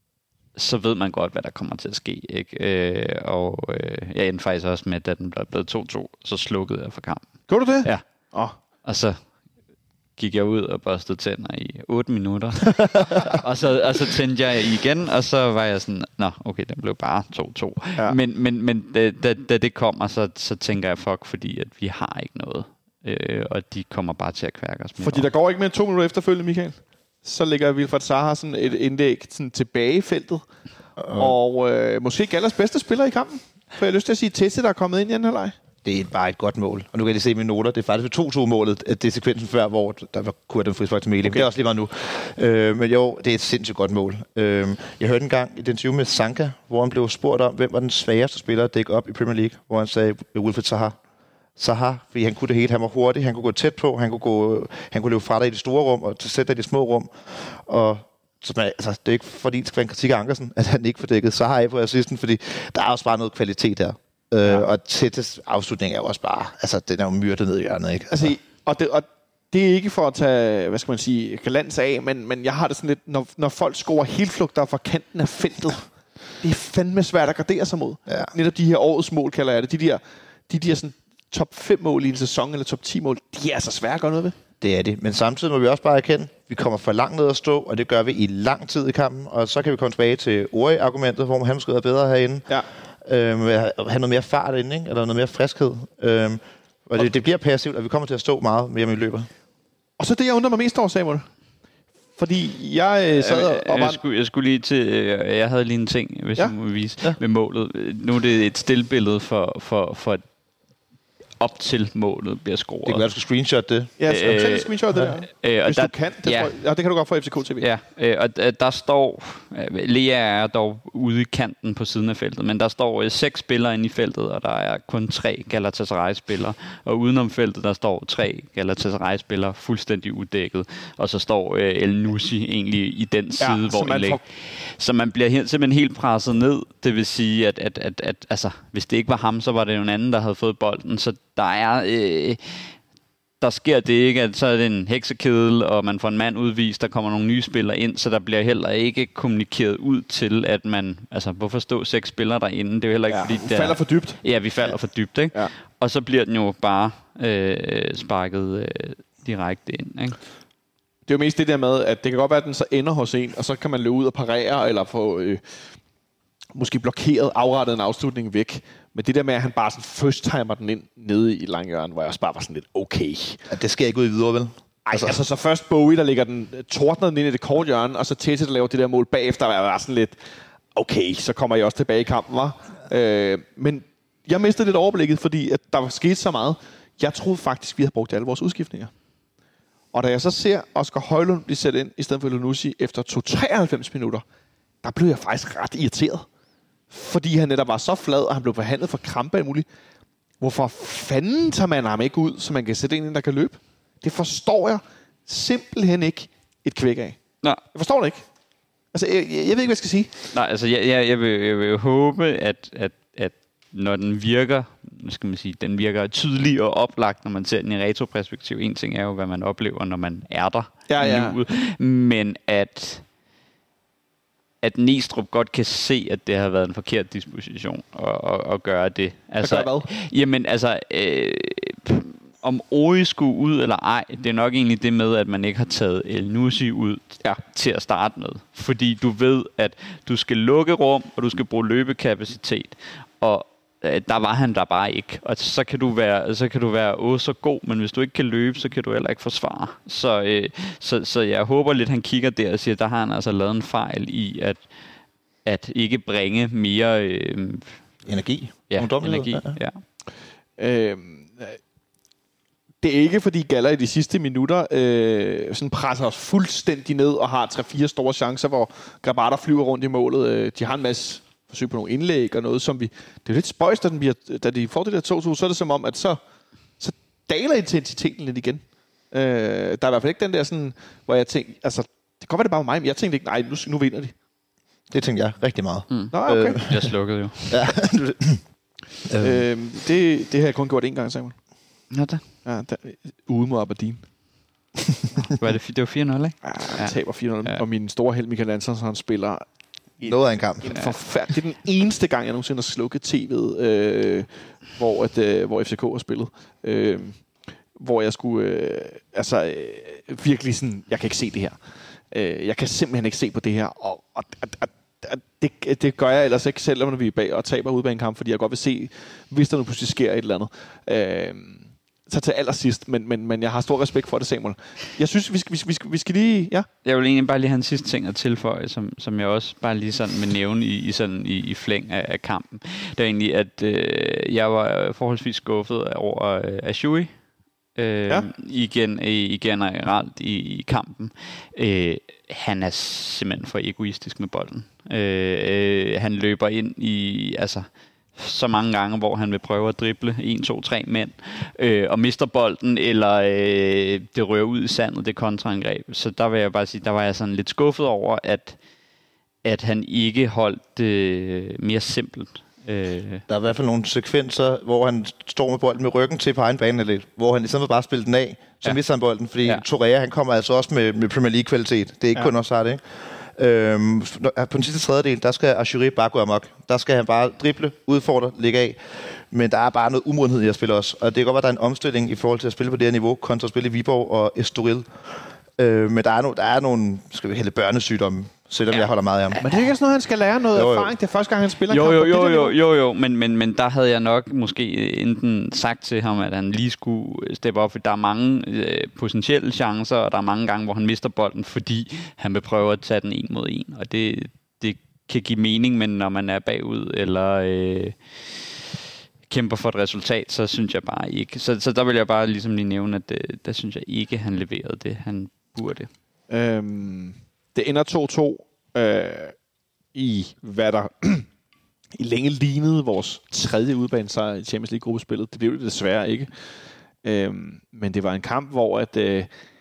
så ved man godt, hvad der kommer til at ske, ikke? Øh, og øh, jeg endte faktisk også med, at den blev blevet to to, så slukkede jeg for kampen. Gjorde du det? Ja. Oh. Og så gik jeg ud og børstede tænder i otte minutter. og, så, og så tændte jeg igen, og så var jeg sådan, nå, okay, den blev bare to to. Ja. Men, men, men da, da, da det kommer, så, så tænker jeg, fuck, fordi at vi har ikke noget. Øh, og de kommer bare til at kværke os med. Fordi der går ikke mere end to minutter efterfølgende, Michael. så lægger Wilfried Zaha sådan et indlæg sådan tilbage i feltet. Uh-huh. Og øh, måske Gallers bedste spiller i kampen. For jeg har lyst til at sige Tete, der er kommet ind i anden halvleg. Det er bare et godt mål. Og nu kan jeg se mine noter. Det er faktisk to-to-målet, at det er sekvensen før, hvor der var Kurt den frispark til Meling. Okay. Det er også lige meget nu. Øh, men jo, det er et sindssygt godt mål. Øh, jeg hørte en gang i den interview med Sanka, hvor han blev spurgt om, hvem var den sværeste spiller at dække op i Premier League, hvor han sagde Wilfried Zaha. Zaha, fordi han kunne det hele. Han var hurtig, han kunne gå tæt på, han kunne, gå, han kunne løbe fra dig i de store rum og sætte dig i de små rum. Og så man, altså, det er ikke fordi, det skal være en kritik af Ankersen, at han ikke får dækket Zaha af på assisten, fordi der er også bare noget kvalitet der. Ja. Øh, og Tetes afslutning er jo også bare, altså den er jo myrdet ned i hjørnet, ikke? Altså, og, det, og det er ikke for at tage, hvad skal man sige, galans af, men, men jeg har det sådan lidt, når, når folk scorer helt flugter fra kanten af feltet, det er fandme svært at gardere sig mod. Ja. Netop de her årets mål, kalder jeg det. De der, de der sådan top fem mål i en sæson, eller top ti mål, de er altså svære at gøre noget ved. Det er det, men samtidig må vi også bare erkende, vi kommer for langt ned at stå, og det gør vi i lang tid i kampen, og så kan vi komme tilbage til Ori-argumentet, hvor han måske er bedre herinde. Ja. Øhm, have noget mere fart inde, ikke? Eller noget mere friskhed. Øhm, og det, det bliver passivt, og vi kommer til at stå meget mere med løber. Og så det, jeg undrer mig mest over, Samuel. Fordi jeg øh, sad og... Jeg, jeg, skulle, jeg skulle lige til... Øh, jeg havde lige en ting, hvis ja. jeg må vise, ja. med målet. Nu er det et stillbillede for, for, for op til målet bliver scoret. Det kan være, du skal screenshot det. Ja, så øh, øh, screenshot det der. Øh, Hvis der, du kan, det, ja. tror jeg, ja, det kan du godt få F C K T V. Ja, øh, og der, der står... Lea er dog ude i kanten på siden af feltet, men der står øh, seks spillere inde i feltet, og der er kun tre Galatasaray-spillere. Og udenom feltet, der står tre Galatasaray-spillere fuldstændig uddækket. Og så står øh, El Nussi egentlig i den side, ja, hvor man får... Så man bliver helt, simpelthen helt presset ned. Det vil sige, at, at, at, at altså, hvis det ikke var ham, så var det jo en anden, der havde fået bolden. Så der er... Øh, der sker det ikke, at så er det en heksekedel, og man får en mand udvist, der kommer nogle nye spillere ind, så der bliver heller ikke kommunikeret ud til, at man... Altså, hvorfor stå seks spillere derinde? Det er jo heller ikke, ja, fordi... Vi falder for dybt. Ja, vi falder ja. for dybt, ikke? Ja. Og så bliver den jo bare øh, sparket øh, direkte ind, ikke? Det er jo mest det der med, at det kan godt være, at den så ender hos en, og så kan man løbe ud og parere, eller få øh, måske blokeret, afrettet en afslutning væk. Men det der med, at han bare sådan first-timer den ind nede i langhjørnet, hvor jeg også bare var sådan lidt okay. Ja, det skal ikke ud i videre, vel? Ej, altså, altså så først Bowie, der ligger den tordner den ind i det korte hjørne, og så Tete, der laver det der mål bagefter, og jeg var sådan lidt okay, så kommer jeg også tilbage i kampen, var. Øh, men jeg mistede lidt overblikket, fordi at der var sket så meget. Jeg troede faktisk, vi havde brugt alle vores udskiftninger. Og da jeg så ser Oscar Højlund blive sat ind, i stedet for Elunussi, efter treoghalvfems minutter, der blev jeg faktisk ret irriteret. Fordi han netop var så flad, og han blev forhandlet for krampe og muligt. Hvorfor fanden tager man ham ikke ud, så man kan sætte en, der kan løbe? Det forstår jeg simpelthen ikke et kvæk af. Nej. Jeg forstår det ikke. Altså, jeg, jeg ved ikke, hvad jeg skal sige. Nej, altså, jeg, jeg, jeg, vil, jeg vil håbe, at, at, at når den virker, skal man sige, den virker tydelig og oplagt, når man ser den i retroperspektiv. En ting er jo, hvad man oplever, når man er der. Ja, ja. Men at... at Næstrup godt kan se, at det har været en forkert disposition at, at, at gøre det. Altså, at gøre hvad? Jamen, altså, øh, om Ori skulle ud eller ej, det er nok egentlig det med, at man ikke har taget El Nussi ud ja. til at starte med. Fordi du ved, at du skal lukke rum, og du skal bruge løbekapacitet. Og øh, der var han der bare ikke. Og så kan du være, så kan du være åh så god, men hvis du ikke kan løbe, så kan du heller ikke forsvare. Så, øh, så, så jeg håber lidt, han kigger der og siger, der har han altså lavet en fejl i, at, at ikke bringe mere... Øh, energi. Ja, energi, ja. ja. Øhm, det er ikke, fordi Galla i de sidste minutter øh, sådan presser os fuldstændig ned og har tre-fire store chancer, hvor Grabata flyver rundt i målet. De har en masse forsøg på nogle indlæg og noget, som vi... Det er lidt spøjst, da, den bliver, da de får det der to to, så er det som om, at så, så daler intensiteten lidt igen. Øh, der er i hvert fald ikke den der sådan, hvor jeg tænkte... Altså, det kan godt være, det bare var mig, men jeg tænkte ikke, nej, nu, nu vinder de. Det tænkte jeg rigtig meget. Mm. Nå, okay. Øh, jeg slukkede jo. Ja. øh, det, det har jeg kun gjort én gang, Samuel. Nå da. Ja, der, ude mod Aberdeen. var det, det var fire nul, ikke? Ja, jeg taber fire nul. Ja. Og min store held, Michael Andersen, han spiller... En, noget af en kamp. En forfærd- det er den eneste gang, jeg nogensinde har slukket tv'et, øh, hvor, at, øh, hvor F C K har spillet. Øh, hvor jeg skulle... Øh, altså, øh, virkelig sådan... Jeg kan ikke se det her. Øh, jeg kan simpelthen ikke se på det her. Og, og, og, og det, det gør jeg ellers ikke selv, når vi er bag og taber ude bag en kamp, fordi jeg godt vil se, hvis der nu pludselig sker et eller andet. Øh, så til allersidst, men, men, men jeg har stor respekt for det, Samuel. Jeg synes, vi skal, vi skal, vi skal, vi skal lige... Ja? Jeg vil egentlig bare lige have en sidste ting at tilføje, som, som jeg også bare lige sådan vil nævne i, i, sådan, i, i flæng af, af kampen. Det er egentlig, at øh, jeg var forholdsvis skuffet over øh, Ashui. Øh, ja. Igen, igen generelt i, i kampen. Øh, han er simpelthen for egoistisk med bolden. Øh, øh, han løber ind i... altså så mange gange, hvor han vil prøve at drible en, to, tre mænd, øh, og mister bolden, eller øh, det rører ud i sandet, det kontraangreb. Så der vil jeg bare sige, der var jeg sådan lidt skuffet over, at, at han ikke holdt det øh, mere simpelt. Øh. Der er i hvert fald nogle sekvenser, hvor han står med bolden med ryggen til på egen bane lidt, hvor han i stedet for bare spille den af, så ja. mister han bolden, fordi ja. Torreira, han kommer altså også med, med Premier League-kvalitet. Det er ikke ja. kun også ikke? Øhm, på den sidste tredjedel, der skal Achouri bare gå amok. Der skal han bare drible, udfordre, lægge af. Men der er bare noget umodenhed i at spille også. Og det kan godt være, at der er en omstilling i forhold til at spille på det her niveau, kontra at spille i Viborg og Estoril. Øh, men der er, no, der er nogle, skal vi hælde børnesygdomme, selvom ja. jeg holder meget af ham. Men det er ikke sådan noget, han skal lære noget jo, jo. erfaring. Det er første gang, han spiller jo, kamp. Jo, jo, jo, jo, jo, men, men, men der havde jeg nok måske enten sagt til ham, at han lige skulle steppe op, for der er mange øh, potentielle chancer, og der er mange gange, hvor han mister bolden, fordi han vil prøve at tage den en mod en. Og det, det kan give mening, men når man er bagud, eller... Øh, kæmper for et resultat, så synes jeg bare ikke. Så, så der vil jeg bare ligesom lige nævne, at det, der synes jeg ikke, han leverede det, han burde. Øhm, det ender to-to øh, i, hvad der i længe lignede vores tredje udbanesejr i Champions League-gruppespillet. Det blev det desværre ikke. Øhm, men det var en kamp, hvor at, øh,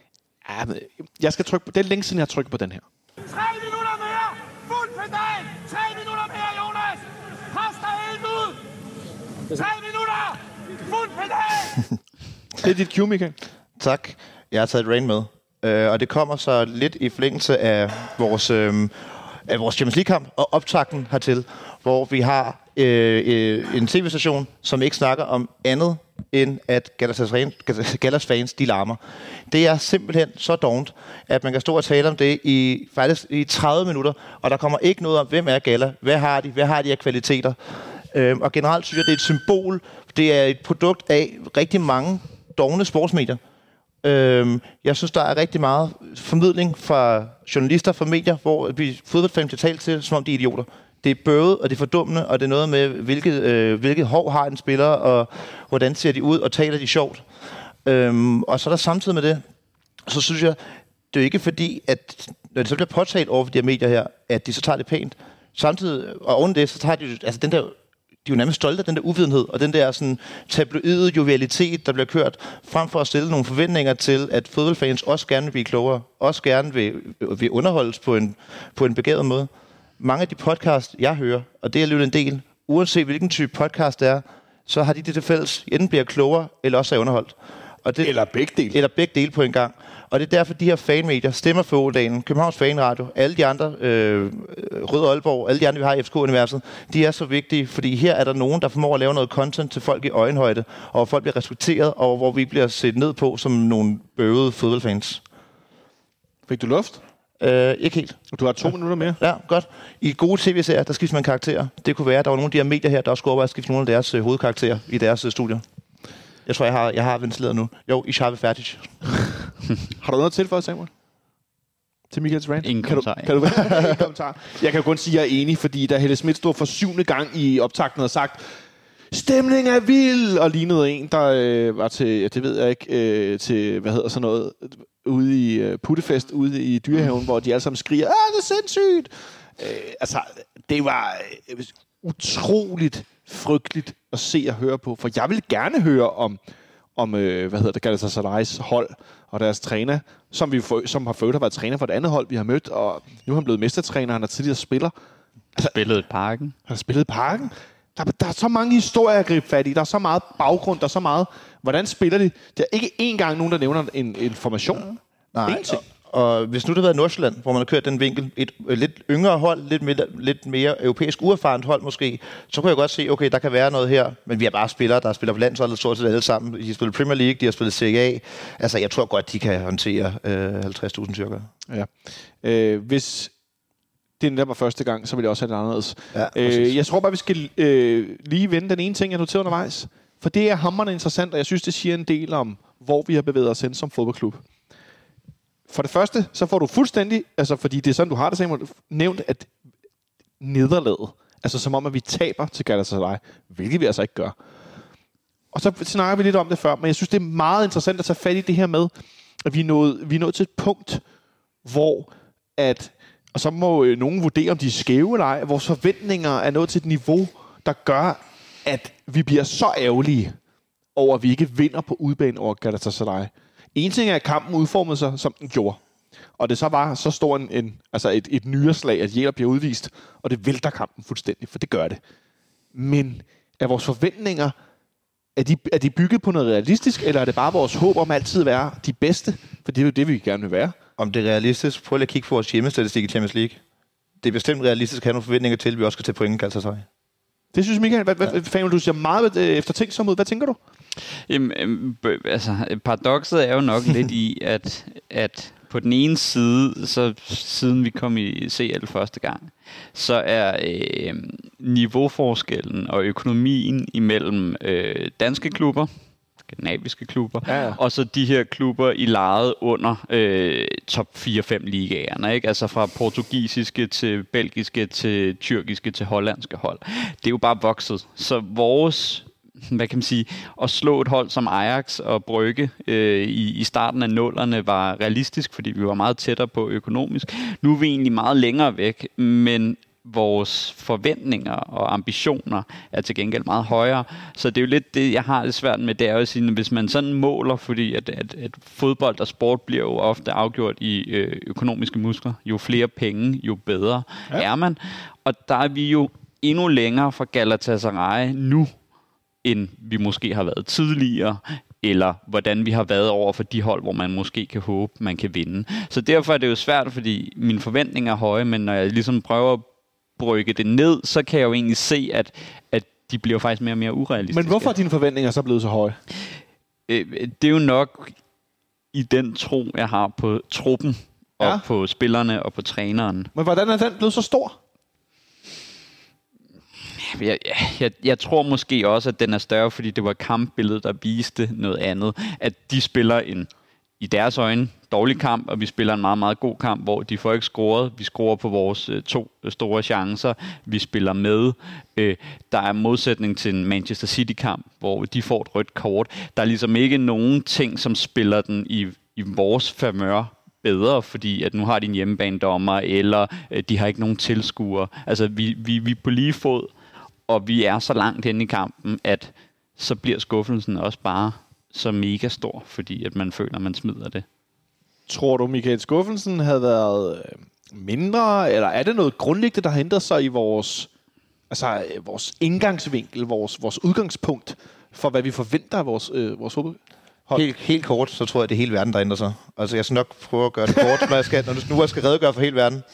jeg skal trykke på, det er længe siden, jeg har trykket på den her. Tre minutter mere! Fuld pedal! Tre minutter mere, Jonas! Pas dig helt ud! Tre minutter! Fuld pedal! Det er dit cue, Michael. Tak. Jeg har taget et rain med. Uh, og det kommer så lidt i forlængelse af vores, øh, af vores Champions League-kamp og optakten hertil, hvor vi har øh, øh, en tv-station, som ikke snakker om andet end at Gallas fans, de larmer. Det er simpelthen så dovent, at man kan stå og tale om det i faktisk i tredive minutter, og der kommer ikke noget om, hvem er Galla, hvad har de, hvad har de af kvaliteter. Øh, og generelt synes jeg, det er et symbol, det er et produkt af rigtig mange dovne sportsmedier. Øhm, jeg synes, der er rigtig meget formidling fra journalister, fra medier, hvor vi fodboldfans bliver talt til, som om de er idioter. Det er bøvet, og det er fordummende, og det er noget med, hvilket, øh, hvilket hår har en spiller, og hvordan ser de ud, og taler de sjovt. Øhm, og så er der samtidig med det, så synes jeg, det er ikke fordi, at når det så bliver påtalt over for de her medier her, at de så tager det pænt. Samtidig, og oven det, så tager de altså den der... De er jo nærmest stolte af den der uvidenhed, og den der sådan tabloide jovialitet, der bliver kørt, frem for at stille nogle forventninger til, at fodboldfans også gerne vil blive klogere, også gerne vil, vil underholdes på en, på en begavet måde. Mange af de podcasts, jeg hører, og det er alligevel en del, uanset hvilken type podcast det er, så har de det til fælles, enten bliver klogere, eller også er underholdt. Og det, eller begge dele. Eller begge dele på en gang. Og det er derfor, de her fanmedier, Stemmer for Åldalen, Københavns Fanradio, alle de andre, øh, Rød Aalborg, alle de andre, vi har i F C K-universet, de er så vigtige, fordi her er der nogen, der formår at lave noget content til folk i øjenhøjde, og hvor folk bliver respekteret, og hvor vi bliver set ned på som nogle bøvede fodboldfans. Fik du luft? Øh, ikke helt. Du har to ja. minutter mere. Ja, godt. I gode tv-serier, der skifter man karakterer. Det kunne være, at der var nogle af de her medier her, der også skulle overveje at skifte nogle af deres øh, hovedkarakterer i deres øh, studier. Jeg tror, jeg har, jeg har ventileret nu. Jo, I har færdig. Har du noget til for, Samuel? Til Michaels rant? Ingen kan kommentar. Du, kan du, ingen kommentar. Jeg kan jo kun sige, at jeg er enig, fordi da Helle Schmidt stod for syvende gang i optakten og sagt, stemningen er vild, og lignede en, der øh, var til, det ved jeg ikke, øh, til, hvad hedder sådan noget, ude i øh, Puttefest, ude i Dyrehaven, hvor de alle sammen skriger, ah, det er sindssygt! Øh, altså, det var øh, utroligt frygteligt at se og høre på, for jeg vil gerne høre om, om øh, hvad hedder det, Galatasaray's hold og deres træner, som, vi for, som har fået har været træner for et andet hold, vi har mødt, og nu er han blevet mestertræner, han er tidligere spiller. Altså, spillet i Parken. Han har spillet i Parken. Der, der er så mange historier at gribe fat i, der er så meget baggrund, der er så meget, hvordan spiller de? Der er ikke én gang nogen, der nævner en information. Nej, og, og hvis nu det havde været Nordsjælland, hvor man har kørt den vinkel, et øh, lidt yngre hold, lidt mere, lidt mere europæisk uerfarent hold måske, så kunne jeg godt se, okay, der kan være noget her, men vi er bare spillere, der spiller på landsholdet, stort set alle sammen. De har spillet Premier League, de har spillet Serie A. Altså, jeg tror godt, de kan håndtere øh, halvtreds tusind tyrkere. Ja. Øh, hvis det der var første gang, så ville jeg også have det anderledes. Ja, øh, jeg tror bare, vi skal øh, lige vende den ene ting, jeg noterede undervejs. For det er hammerende interessant, og jeg synes, det siger en del om, hvor vi har bevæget os hen som fodboldklub. For det første, så får du fuldstændig, altså fordi det er sådan, du har det Samuel, nævnt, at nederlaget, altså som om, at vi taber til Galatasaray, hvilket vi altså ikke gør. Og så snakker vi lidt om det før, men jeg synes, det er meget interessant at tage fat i det her med, at vi er nået, vi er nået til et punkt, hvor at, og så må øh, nogen vurdere, om de er skæve eller ej, at vores forventninger er nået til et niveau, der gør, at vi bliver så ærgerlige over, at vi ikke vinder på udbanen over Galatasaray. En ting er, at kampen udformede sig, som den gjorde. Og det så var så stor en, en altså et, et nyreslag, at Jæler bliver udvist, og det vælter kampen fuldstændig, for det gør det. Men er vores forventninger, er de, er de bygget på noget realistisk, eller er det bare vores håb om altid at være de bedste? For det er jo det, vi gerne vil være. Om det er realistisk, prøv lige at kigge på vores hjemmestatistik i Champions League. Det er bestemt realistisk at have nogle forventninger til, at vi også skal tage point i Galatasaray. Det synes Michael, hvad, hvad, Fanel, du siger meget eftertænkt ud. Hvad tænker du? Jamen, altså, paradokset er jo nok lidt i, at, at på den ene side, så siden vi kom i C L første gang, så er øh, niveauforskellen og økonomien imellem øh, danske klubber, skandinaviske klubber, ja, ja. Og så de her klubber i lejet under øh, top fire fem ligaerne, ikke? Altså fra portugisiske til belgiske til tyrkiske til hollandske hold. Det er jo bare vokset. Så vores, hvad kan man sige, at slå et hold som Ajax og Brygge øh, i, i starten af nullerne var realistisk, fordi vi var meget tættere på økonomisk. Nu er vi egentlig meget længere væk, men vores forventninger og ambitioner er til gengæld meget højere. Så det er jo lidt det, jeg har det svært med, det er jo at sige, hvis man sådan måler, fordi at, at, at fodbold og sport bliver jo ofte afgjort i øh, økonomiske muskler. Jo flere penge, jo bedre ja. er man. Og der er vi jo endnu længere fra Galatasaray nu, end vi måske har været tidligere, eller hvordan vi har været over for de hold, hvor man måske kan håbe, man kan vinde. Så derfor er det jo svært, fordi mine forventninger er høje, men når jeg ligesom prøver at brygge det ned, så kan jeg jo egentlig se, at, at de bliver faktisk mere og mere urealistiske. Men hvorfor er dine forventninger så blevet så høje? Øh, det er jo nok i den tro, jeg har på truppen, og ja. på spillerne og på træneren. Men hvordan er den blevet så stor? Jeg, jeg, jeg tror måske også, at den er større, fordi det var kampbilledet, der viste noget andet. At de spiller en, i deres øjne, dårlig kamp, og vi spiller en meget, meget god kamp, hvor de får ikke scoret. Vi scorer på vores øh, to store chancer. Vi spiller med. Øh, der er modsætning til en Manchester City-kamp, hvor de får et rødt kort. Der er ligesom ikke nogen ting, som spiller den i, i vores favør bedre, fordi at nu har de en hjemmebanedommer, eller øh, de har ikke nogen tilskuere. Altså, vi, vi, vi er på lige fod, og vi er så langt hen i kampen, at så bliver skuffelsen også bare så mega stor, fordi at man føler, at man smider det. Tror du, Michael, skuffelsen havde været mindre, eller er det noget grundlæggende, der har ændret sig i vores, altså, vores indgangsvinkel, vores, vores udgangspunkt for, hvad vi forventer af vores, øh, vores fodbold? Helt, helt kort, så tror jeg, det er hele verden, der ændrer sig. Altså, jeg skal nok prøve at gøre det kort, når jeg skal, når nu jeg skal redegøre for hele verden.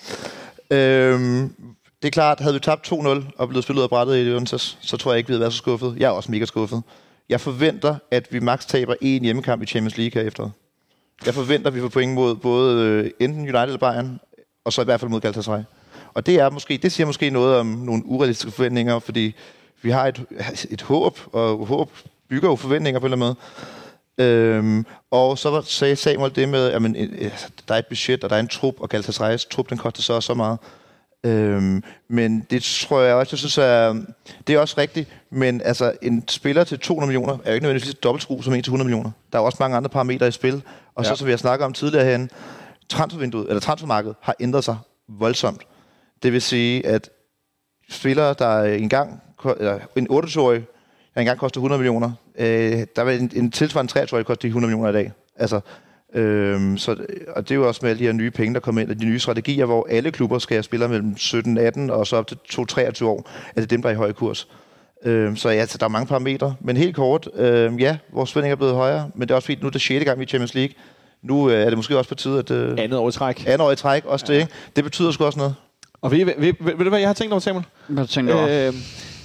Øhm, det er klart, havde vi tabt to nul og blevet spillet ud af brættet i Leontes, så tror jeg ikke, vi havde været så skuffet. Jeg er også mega skuffet. Jeg forventer, at vi maks taber én hjemmekamp i Champions League herefter. Jeg forventer, at vi får point mod både øh, enten United eller Bayern, og så i hvert fald mod Galatasaray. Og det er måske, det siger måske noget om nogle urealistiske forventninger, fordi vi har et, et håb, og håb bygger jo forventninger på en eller anden måde. Øhm, og så sagde Samuel det med, at man, der er et budget, og der er en trup, og Galatasarays trup, den koster så så meget. Øhm, men det tror jeg også, jeg synes, er, det er også rigtigt, men altså en spiller til to hundrede millioner er jo ikke nødvendigvis dobbeltbrug som en til hundrede millioner. Der er også mange andre parametre i spil, og ja. så som vi har snakket om tidligere herinde, transfervinduet, eller transfermarkedet har ændret sig voldsomt. Det vil sige, at spillere, der engang, eller en otteogtyve-årig, der engang koster hundrede millioner, øh, der vil en, en tilsvarende treogtyve-årig koste hundrede millioner i dag. Altså, Øhm, så, og det er jo også med alle de her nye penge, der kommer ind, og de nye strategier, hvor alle klubber skal spille mellem sytten atten og så op til to treogtyve år, er det dem, der er i høj kurs. Øhm, så ja, så der er mange parametre, men helt kort, øhm, ja, vores forventninger er blevet højere, men det er også fordi, nu er det sjette gang i Champions League. Nu øh, er det måske også på tide, at... Øh, andet år i træk. Andet år i træk, også ja. det, ikke? Det betyder sgu også noget. Og ved, ved, ved, ved, ved du, hvad jeg har tænkt over, Samuel? Hvad har du tænkt over? Øh,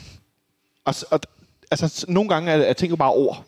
altså, og, altså, nogle gange er, er ting jo bare ord.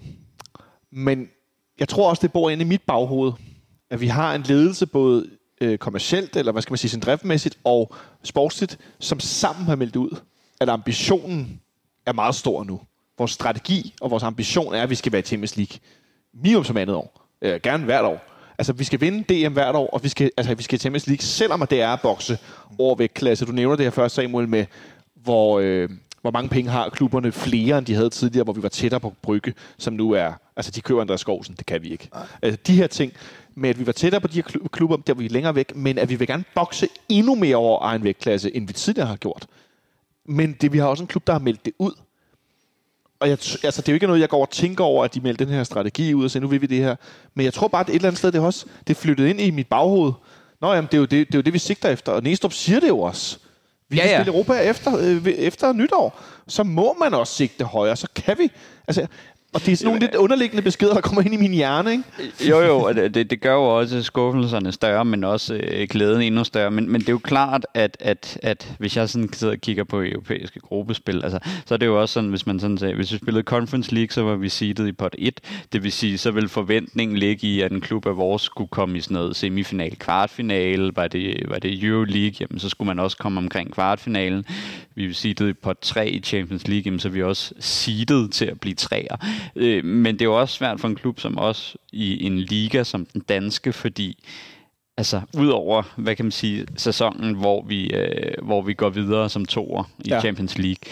Men jeg tror også, det bor inde i mit baghoved, at vi har en ledelse både øh, kommercielt, eller hvad skal man sige, sådan driftmæssigt og sportsligt, som sammen har meldt ud, at ambitionen er meget stor nu. vores strategi og vores ambition er, at vi skal være i Champions League minimum som andet år. Øh, gerne hvert år. Altså, vi skal vinde D M hvert år, og vi skal, altså, vi skal i Champions League, selvom det er at bokse over vægtklasse. Du nævner det her først, Samuel, med hvor, øh, hvor mange penge har klubberne flere, end de havde tidligere, hvor vi var tættere på Brygge, som nu er... Altså, de køber Andreas Skovsen, det kan vi ikke. Altså, de her ting med, at vi var tættere på de her klubber, der var vi længere væk, men at vi vil gerne bokse endnu mere over egen vægtklasse, end vi tidligere har gjort. Men det, vi har også en klub, der har meldt det ud. Og jeg, altså, det er jo ikke noget, jeg går og tænker over, at de meldte den her strategi ud og siger, nu vil vi det her. Men jeg tror bare, at et eller andet sted, det er også det er flyttet ind i mit baghoved. Nå jamen, det er jo det, det, er jo det vi sigter efter. Og Næstrup siger det jo også. Vi ja, ja. skal spille Europa efter, øh, efter nytår. Så må man også sigte højere. Så kan vi... Altså, og det er sådan nogle lidt underliggende beskeder, der kommer ind i min hjerne, ikke? Jo, jo, og det, det gør jo også skuffelserne større, men også øh, glæden endnu større. Men, men det er jo klart, at, at, at hvis jeg sådan sidder og kigger på europæiske gruppespil, altså, så er det jo også sådan, hvis man sådan sagde, hvis vi spillede Conference League, så var vi seedet i pot et. Det vil sige, så vil forventningen ligge i, at en klub af vores skulle komme i sådan noget semifinal, kvartfinale. Var det, var det Euro League, jamen, så skulle man også komme omkring kvartfinalen. Vi er seedet i pot tre i Champions League, jamen, så er vi også seedet til at blive træer. Men det er jo også svært for en klub som os i en liga som den danske, fordi altså udover, hvad kan man sige, sæsonen, hvor vi, øh, hvor vi går videre som toer i ja. Champions League,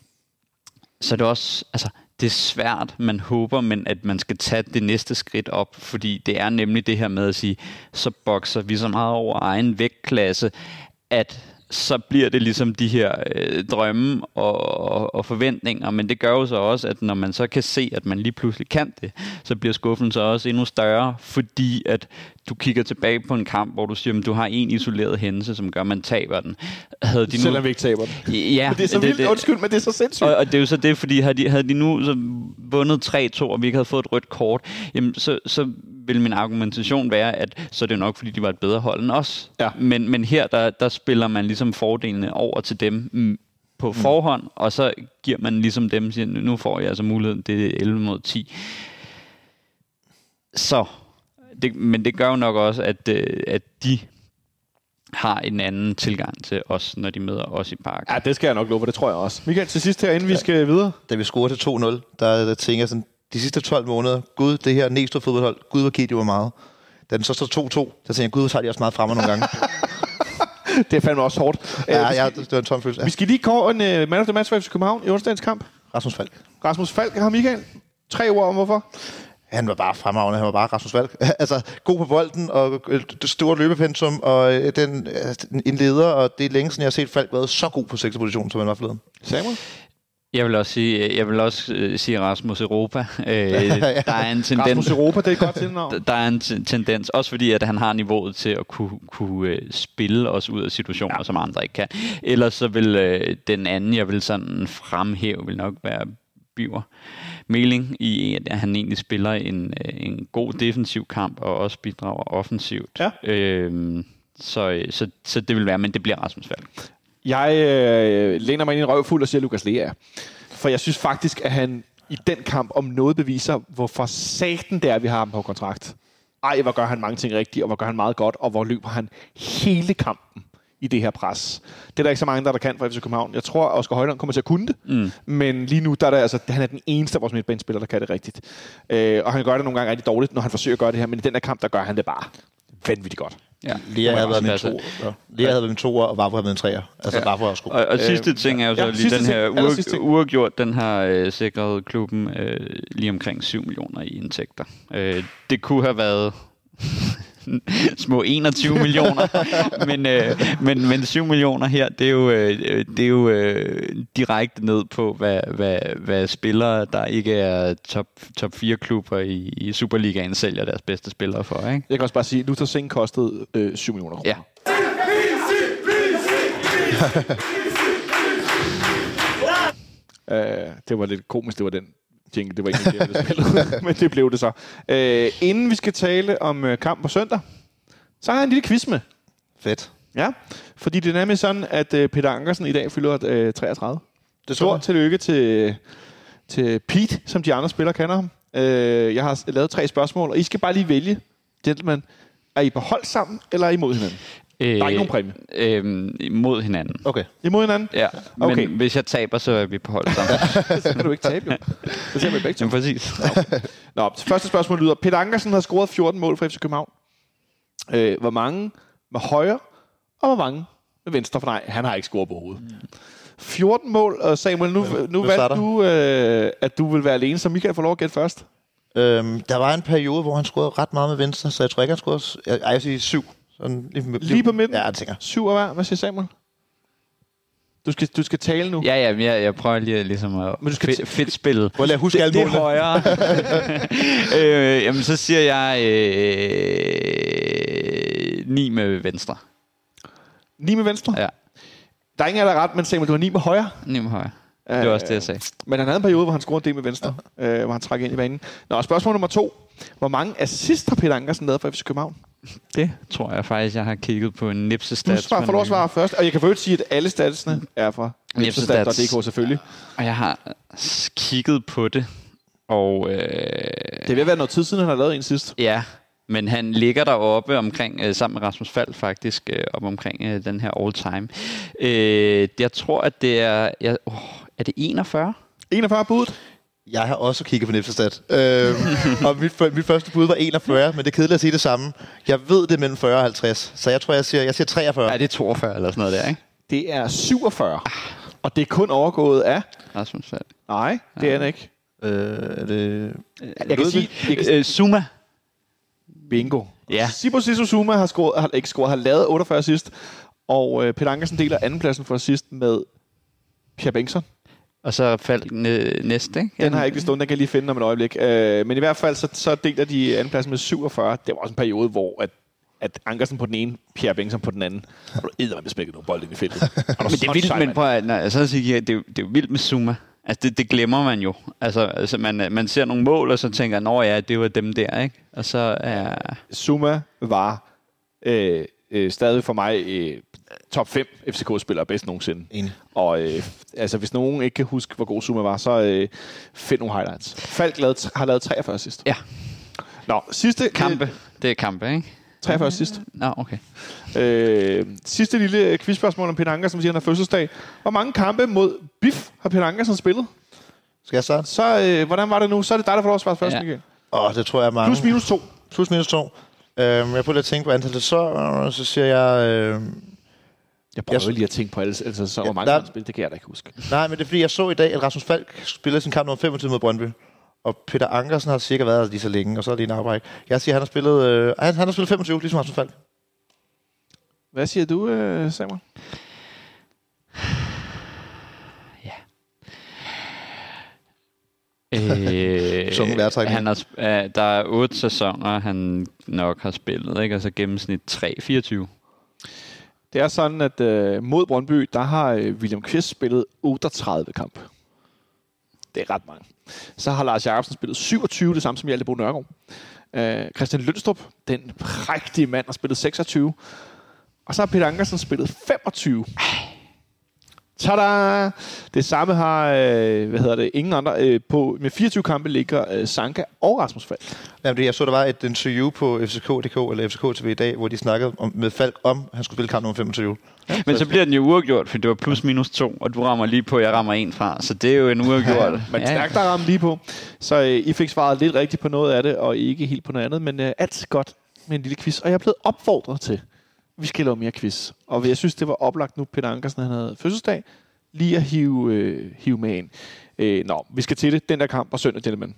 så er det også, altså det er svært, man håber, men at man skal tage det næste skridt op, fordi det er nemlig det her med at sige, så bokser vi så meget over egen vægtklasse, at så bliver det ligesom de her øh, drømme og, og, og forventninger, men det gør jo så også, at når man så kan se, at man lige pludselig kan det, så bliver skuffelsen så også endnu større, fordi at du kigger tilbage på en kamp, hvor du siger, at du har en isoleret hændelse, som gør, at man taber den. Havde de nu... Selvom vi ikke taber den. Ja. Men det er så vildt, undskyld, men det er så sindssygt. Og, og det er jo så det, fordi havde de, havde de nu så vundet tre to, og vi ikke havde fået et rødt kort, jamen så, så vil min argumentation være, at så er det nok, fordi de var et bedre hold end os. Ja. Men, men her, der, der spiller man ligesom fordelene over til dem mm, på forhånd, mm. og så giver man ligesom dem, siger, nu får jeg altså muligheden, det er elleve mod ti. Så, det, men det gør jo nok også, at, at de har en anden tilgang til os, når de møder os i parken. Ja, det skal jeg nok love, det tror jeg også. Michael, til sidst her, inden ja. vi skal videre. Da vi scorede til to nul, der, der tænker jeg sådan, de sidste tolv måneder, gud, det her Næstrup fodboldhold, gud, hvor giver de jo meget. Da den så står to to, der tænker jeg, gud, så har de også meget fremme nogle gange. Det er fandme også hårdt. Ja, ja, det var en tom følelse. Ja. Vi skal lige kåre en uh, man of the match for F C København i onsdagens kamp. Rasmus Falk. Rasmus Falk har Michael. Tre ord om hvorfor? Han var bare fremragende. Han var bare Rasmus Falk. Altså, god på bolden, og det store løbepensum, og den, en leder, og det er længe siden, jeg har set Falk været så god på sekserpositionen, som han var forleden. Samuel? Jeg vil også sige, jeg vil også uh, sige Rasmus Europa. Uh, der er en tendens. Rasmus Europa, det er et godt tilnavn. Der er en t- tendens, også fordi at han har niveauet til at kunne, kunne uh, spille os ud af situationer, ja. som andre ikke kan. Ellers så vil uh, den anden, jeg vil sådan fremhæve, vil nok være Biver Meling i, at han egentlig spiller en, en god defensiv kamp og også bidrager offensivt. Ja. Uh, så, så, så det vil være, men det bliver Rasmus Falk. Jeg øh, læner mig ind i en røvfuld og siger Lukas Lea. For jeg synes faktisk, at han i den kamp om noget beviser, hvorfor satan det er, vi har ham på kontrakt. Ej, hvor gør han mange ting rigtigt, og hvor gør han meget godt, og hvor løber han hele kampen i det her pres. Det er der ikke så mange, der, der kan for F C København. Jeg tror, at Oscar Højlund kommer til at kunne det, mm. men lige nu, der er der, altså, han er den eneste af vores midtbanespillere, der kan det rigtigt. Øh, og han gør det nogle gange rigtig dårligt, når han forsøger at gøre det her, men i den her kamp, der gør han det bare vanvittigt godt. Ja. Lea havde været min to. Ja. Lea havde været min toer, og Vavro havde været en treer. Altså ja. Vavro er også god. Og, og sidste ting er jo så ja, lige den her uafgjort, uafgjort, den har øh, sikret klubben øh, lige omkring syv millioner i indtægter. Øh, det kunne have været små enogtyve millioner, men, øh, men, men syv millioner her, det er jo, øh, det er jo øh, direkte ned på, hvad, hvad, hvad spillere, der ikke er top, top fire klubber i, i Superligaen, sælger deres bedste spillere for. Ikke? Jeg kan også bare sige, at Luther Singh kostede øh, syv millioner kroner. Ja. uh, det var lidt komisk, det var den jingle, det var ikke det, der spillede, men det blev det så. Uh, inden vi skal tale om uh, kamp på søndag, så har jeg en lille quiz med. Fedt. Ja, fordi det er nemlig sådan, at uh, Peter Ankersen i dag fylder uh, treogtredive. Det er stort tillykke til, til Pete, som de andre spillere kender ham. Uh, jeg har lavet tre spørgsmål, og I skal bare lige vælge, gentlemen, er I på hold sammen, eller er I imod hinanden? Øh, Der er ikke nogen præmie? Øh, mod hinanden. Okay. Imod hinanden? Ja, men Okay. hvis jeg taber, så er vi på hold sammen. Så kan du ikke tabe, jo. Det ser vi begge to. Jamen, præcis. Nå, første spørgsmål lyder, Peter Ankersen har scoret fjorten mål for F C København. Øh, hvor mange med højre, og hvor mange med venstre? For nej, han har ikke scoret på hovedet. fjorten mål, og Samuel, nu, nu valgte du, øh, at du vil være alene, så Michael får lov at gætte først. Øhm, der var en periode, hvor han scorede ret meget med venstre, så jeg tror ikke, han scorede... Jeg, jeg vil sige syv. Sådan, lige, lige, Lige på midten? Ja, jeg tænker. Syv af hver. Hvad siger Samuel? Du skal, du skal tale nu. Ja, ja, men jeg, jeg prøver lige ligesom at Men du skal fedt, fedt spille. Prøv lige at huske det, alle det er målene. højere. øh, jamen, så siger jeg øh, ni med venstre. Ni med venstre? Ja, Der er ingen af der ret, men Samuel, du har ni med højre. ni med højre. Det var også det, jeg sagde. Men han havde en periode, hvor han scorede en del med venstre, ja. øh, hvor han trak ind i banen. Nå, spørgsmål nummer to. Hvor mange assist har Peter Ankersen lavet for F C København? Det tror jeg faktisk, jeg har kigget på en nipsestats. Du svarer, får lov at svare først. Og jeg kan for øvrigt sige, at alle statsene er fra nipsestats punktum d k selvfølgelig. Og jeg har s- kigget på det, og... Øh, Det er ved at være noget tid siden, han har lavet en sidst. ja, men han ligger deroppe omkring, øh, sammen med Rasmus Falk faktisk, øh, op omkring øh, den her all-time. Øh, jeg tror, at det er... Jeg, oh, er det enogfyrre? enogfyrre budet. Jeg har også kigget på Nipsestat. Øhm, og mit, mit første bud var enogfyrre, men det er kedeligt at sige det samme. Jeg ved det er mellem fyrre og halvtreds, så jeg tror, jeg siger, jeg siger treogfyrre. Ja, det er toogfyrre eller sådan noget der, ikke? Det er syvogfyrre. Og det er kun overgået af... Rasmus Falk. Nej, det er det ikke. Øh, er det... Jeg kan sige... Jeg kan Øh, Zuma. Bingo. Ja. Sibo Sisu Zuma har, scoret, har ikke scoret, har lavet otteogfyrre assist. Og øh, Peter Ankersen deler andenpladsen for assist med Pierre Bengtsson. Og så Falk næ- næste, ikke? Den har jeg ikke lige stående, den kan jeg lige finde om et øjeblik. Øh, men i hvert fald så, så deler de andenpladsen med syvogfyrre. Det var også en periode, hvor at, at Ankersen på den ene, Pierre Bengtsson på den anden. Og du eddermame med spækket nogle bolde ind i feltet. Men det er vildt, men prøv at, nej, så siger jeg, det, er jo, det er jo vildt med Zuma. Altså, det, det glemmer man jo. Altså, altså man, man ser nogle mål, og så tænker, nå ja, det var dem der, ikke? Og så er... Zuma var øh, øh, stadig for mig øh, top fem F C K-spillere bedst nogensinde. Enig. Og øh, altså, hvis nogen ikke kan huske, hvor god Zuma var, så øh, find nogle highlights. Falk lavede, har lavet treogfyrre sidst. Ja. Nå, sidste... Kampe. Øh, Det er kampe, ikke? treogfyrre sidst. Nå, okay. Øh, sidste lille quizspørgsmål om Peter Ankersen, som siger, han har fødselsdag. Hvor mange kampe mod B I F har Peter Ankersen spillet? Skal jeg starte? Så, øh, hvordan var det nu? Så er det dig, der får lov at svare først, Ja. Michael. Åh, oh, det tror jeg er mange. Plus minus to. Plus minus to. Øhm, jeg prøver lige at tænke på antallet så, og så siger jeg... Øh, Jeg prøver Jeg- lige at tænke på alle, altså, så, hvor Ja, mange der- han spillet. Det kan jeg da ikke huske. nej, men det er fordi, jeg så i dag, at Rasmus Falk spiller sin kamp nummer femogtyve mod Brøndby. Og Peter Ankersen har cirka været der lige så længe, og så er det en afbræk. Jeg siger, at han har spillet, øh, han, han har spillet femogtyve, ligesom Rasmus Falk. Hvad siger du, øh, Samuel? Øh, Tunge vejrtrækning. han har, sp- uh, der er otte sæsoner, han nok har spillet, ikke? Altså gennemsnit tre fireogtyve. Det er sådan, at øh, mod Brøndby, der har øh, William Kvist spillet otteogtredive kamp. Det er ret mange. Så har Lars Jacobsen spillet syvogtyve, det samme som Hjalte Bo Nørgaard. Øh, Christian Lønstrup, den prægtige mand, har spillet seksogtyve. Og så har Peter Ankersen spillet femogtyve. Tada! Det samme har, øh, hvad hedder det, ingen andre. Øh, på, med fireogtyve kampe ligger øh, Sanka og Rasmus Falk. Jamen, det, jeg så, der var et interview på F C K punktum d k, eller F C K T V i dag, hvor de snakkede om, med Falk om, han skulle spille kamp nummer femogtyve. Men så bliver den jo uafgjort, for det var plus minus to, og du rammer lige på, jeg rammer en fra. Så det er jo en uafgjort. Men ja, stærkt der ramme lige på. Så øh, I fik svaret lidt rigtigt på noget af det, og ikke helt på noget andet. Men øh, alt godt med en lille quiz. Og jeg er blevet opfordret til, vi skal lave mere quiz. Og jeg synes, det var oplagt nu, Peter Ankersen, han havde fødselsdag, lige at hive, øh, hive med ind. Øh, nå, vi skal til det. Den der kamp var søndag, gentlemen.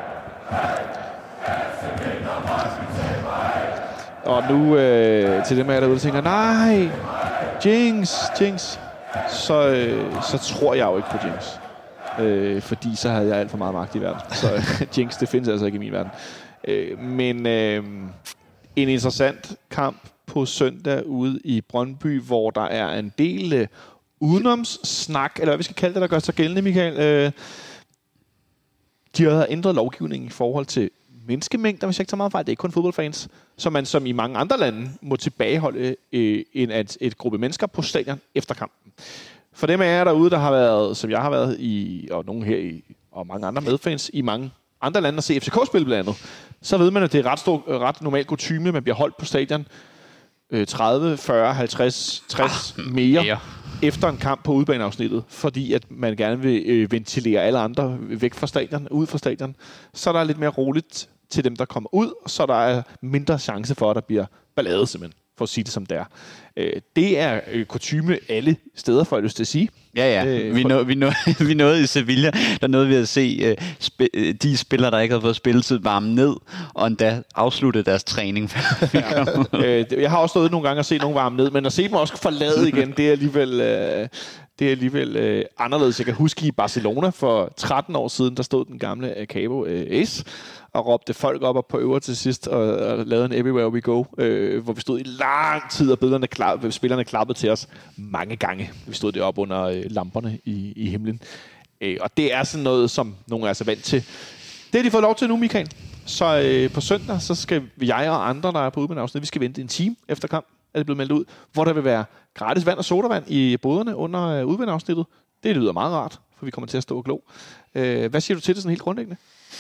Og nu øh, til dem af jer derude, der tænker, nej, Jinx, Jinx. Så, øh, så tror jeg jo ikke på Jinx. Øh, fordi så havde jeg alt for meget magt i verden. Så øh, Jinx, det findes altså ikke i min verden. Øh, men øh, en interessant kamp på søndag ude i Brøndby, hvor der er en del øh, udenomssnak, eller hvad vi skal kalde det, der gør sig gældende, Michael. Øh, de har ændret lovgivningen i forhold til menneskemængder, hvis jeg ikke tager meget fejl. Det er ikke kun fodboldfans, så man som i mange andre lande må tilbageholde øh, en, et, et gruppe mennesker på stadion efter kampen. For dem af jer derude, der har været, som jeg har været i, og nogen her i, og mange andre medfans i mange andre lande, og se F C K spille blandt andet, så ved man, at det er ret, stor, ret normalt kutyme, man bliver holdt på stadion øh, tredive, fyrre, halvtreds, tres ah, mere, mere efter en kamp på udebaneafsnittet, fordi at man gerne vil øh, ventilere alle andre væk fra stadion, ud fra stadion, så der er lidt mere roligt til dem, der kommer ud, så der er mindre chance for, at der bliver ballade simpelthen, for at sige det som det er. Øh, det er øh, kutyme alle steder, for jeg lyst til at sige. Ja, ja. Øh, vi, nå, vi, nå, vi nåede i Sevilla, der nåede vi at se øh, sp- de spillere, der ikke havde fået spilletid, varme ned, og endda afslutte deres træning. Ja. øh, jeg har også stået nogle gange og set nogen varme ned, men at se dem også forlade igen, det er alligevel... Øh, Det er alligevel øh, anderledes. Jeg kan huske i Barcelona for tretten år siden, der stod den gamle øh, Cabo øh, Ace og råbte folk op og på øver til sidst og, og lavede en Everywhere We Go, øh, hvor vi stod i lang tid, og billederne klar, spillerne klappede til os mange gange. Vi stod deroppe under øh, lamperne i, i himlen. Øh, og det er sådan noget, som nogle er så vant til. Det har de fået lov til nu, Michael. Så øh, på søndag, så skal jeg og andre, der er på udbaneafsnit, vi skal vente en time efter kamp, er det blevet meldt ud, hvor der vil være gratis vand og sodavand i boderne under øh, udbaneafsnittet. Det lyder meget rart, for vi kommer til at stå og glo. Øh, hvad siger du til det sådan helt grundlæggende?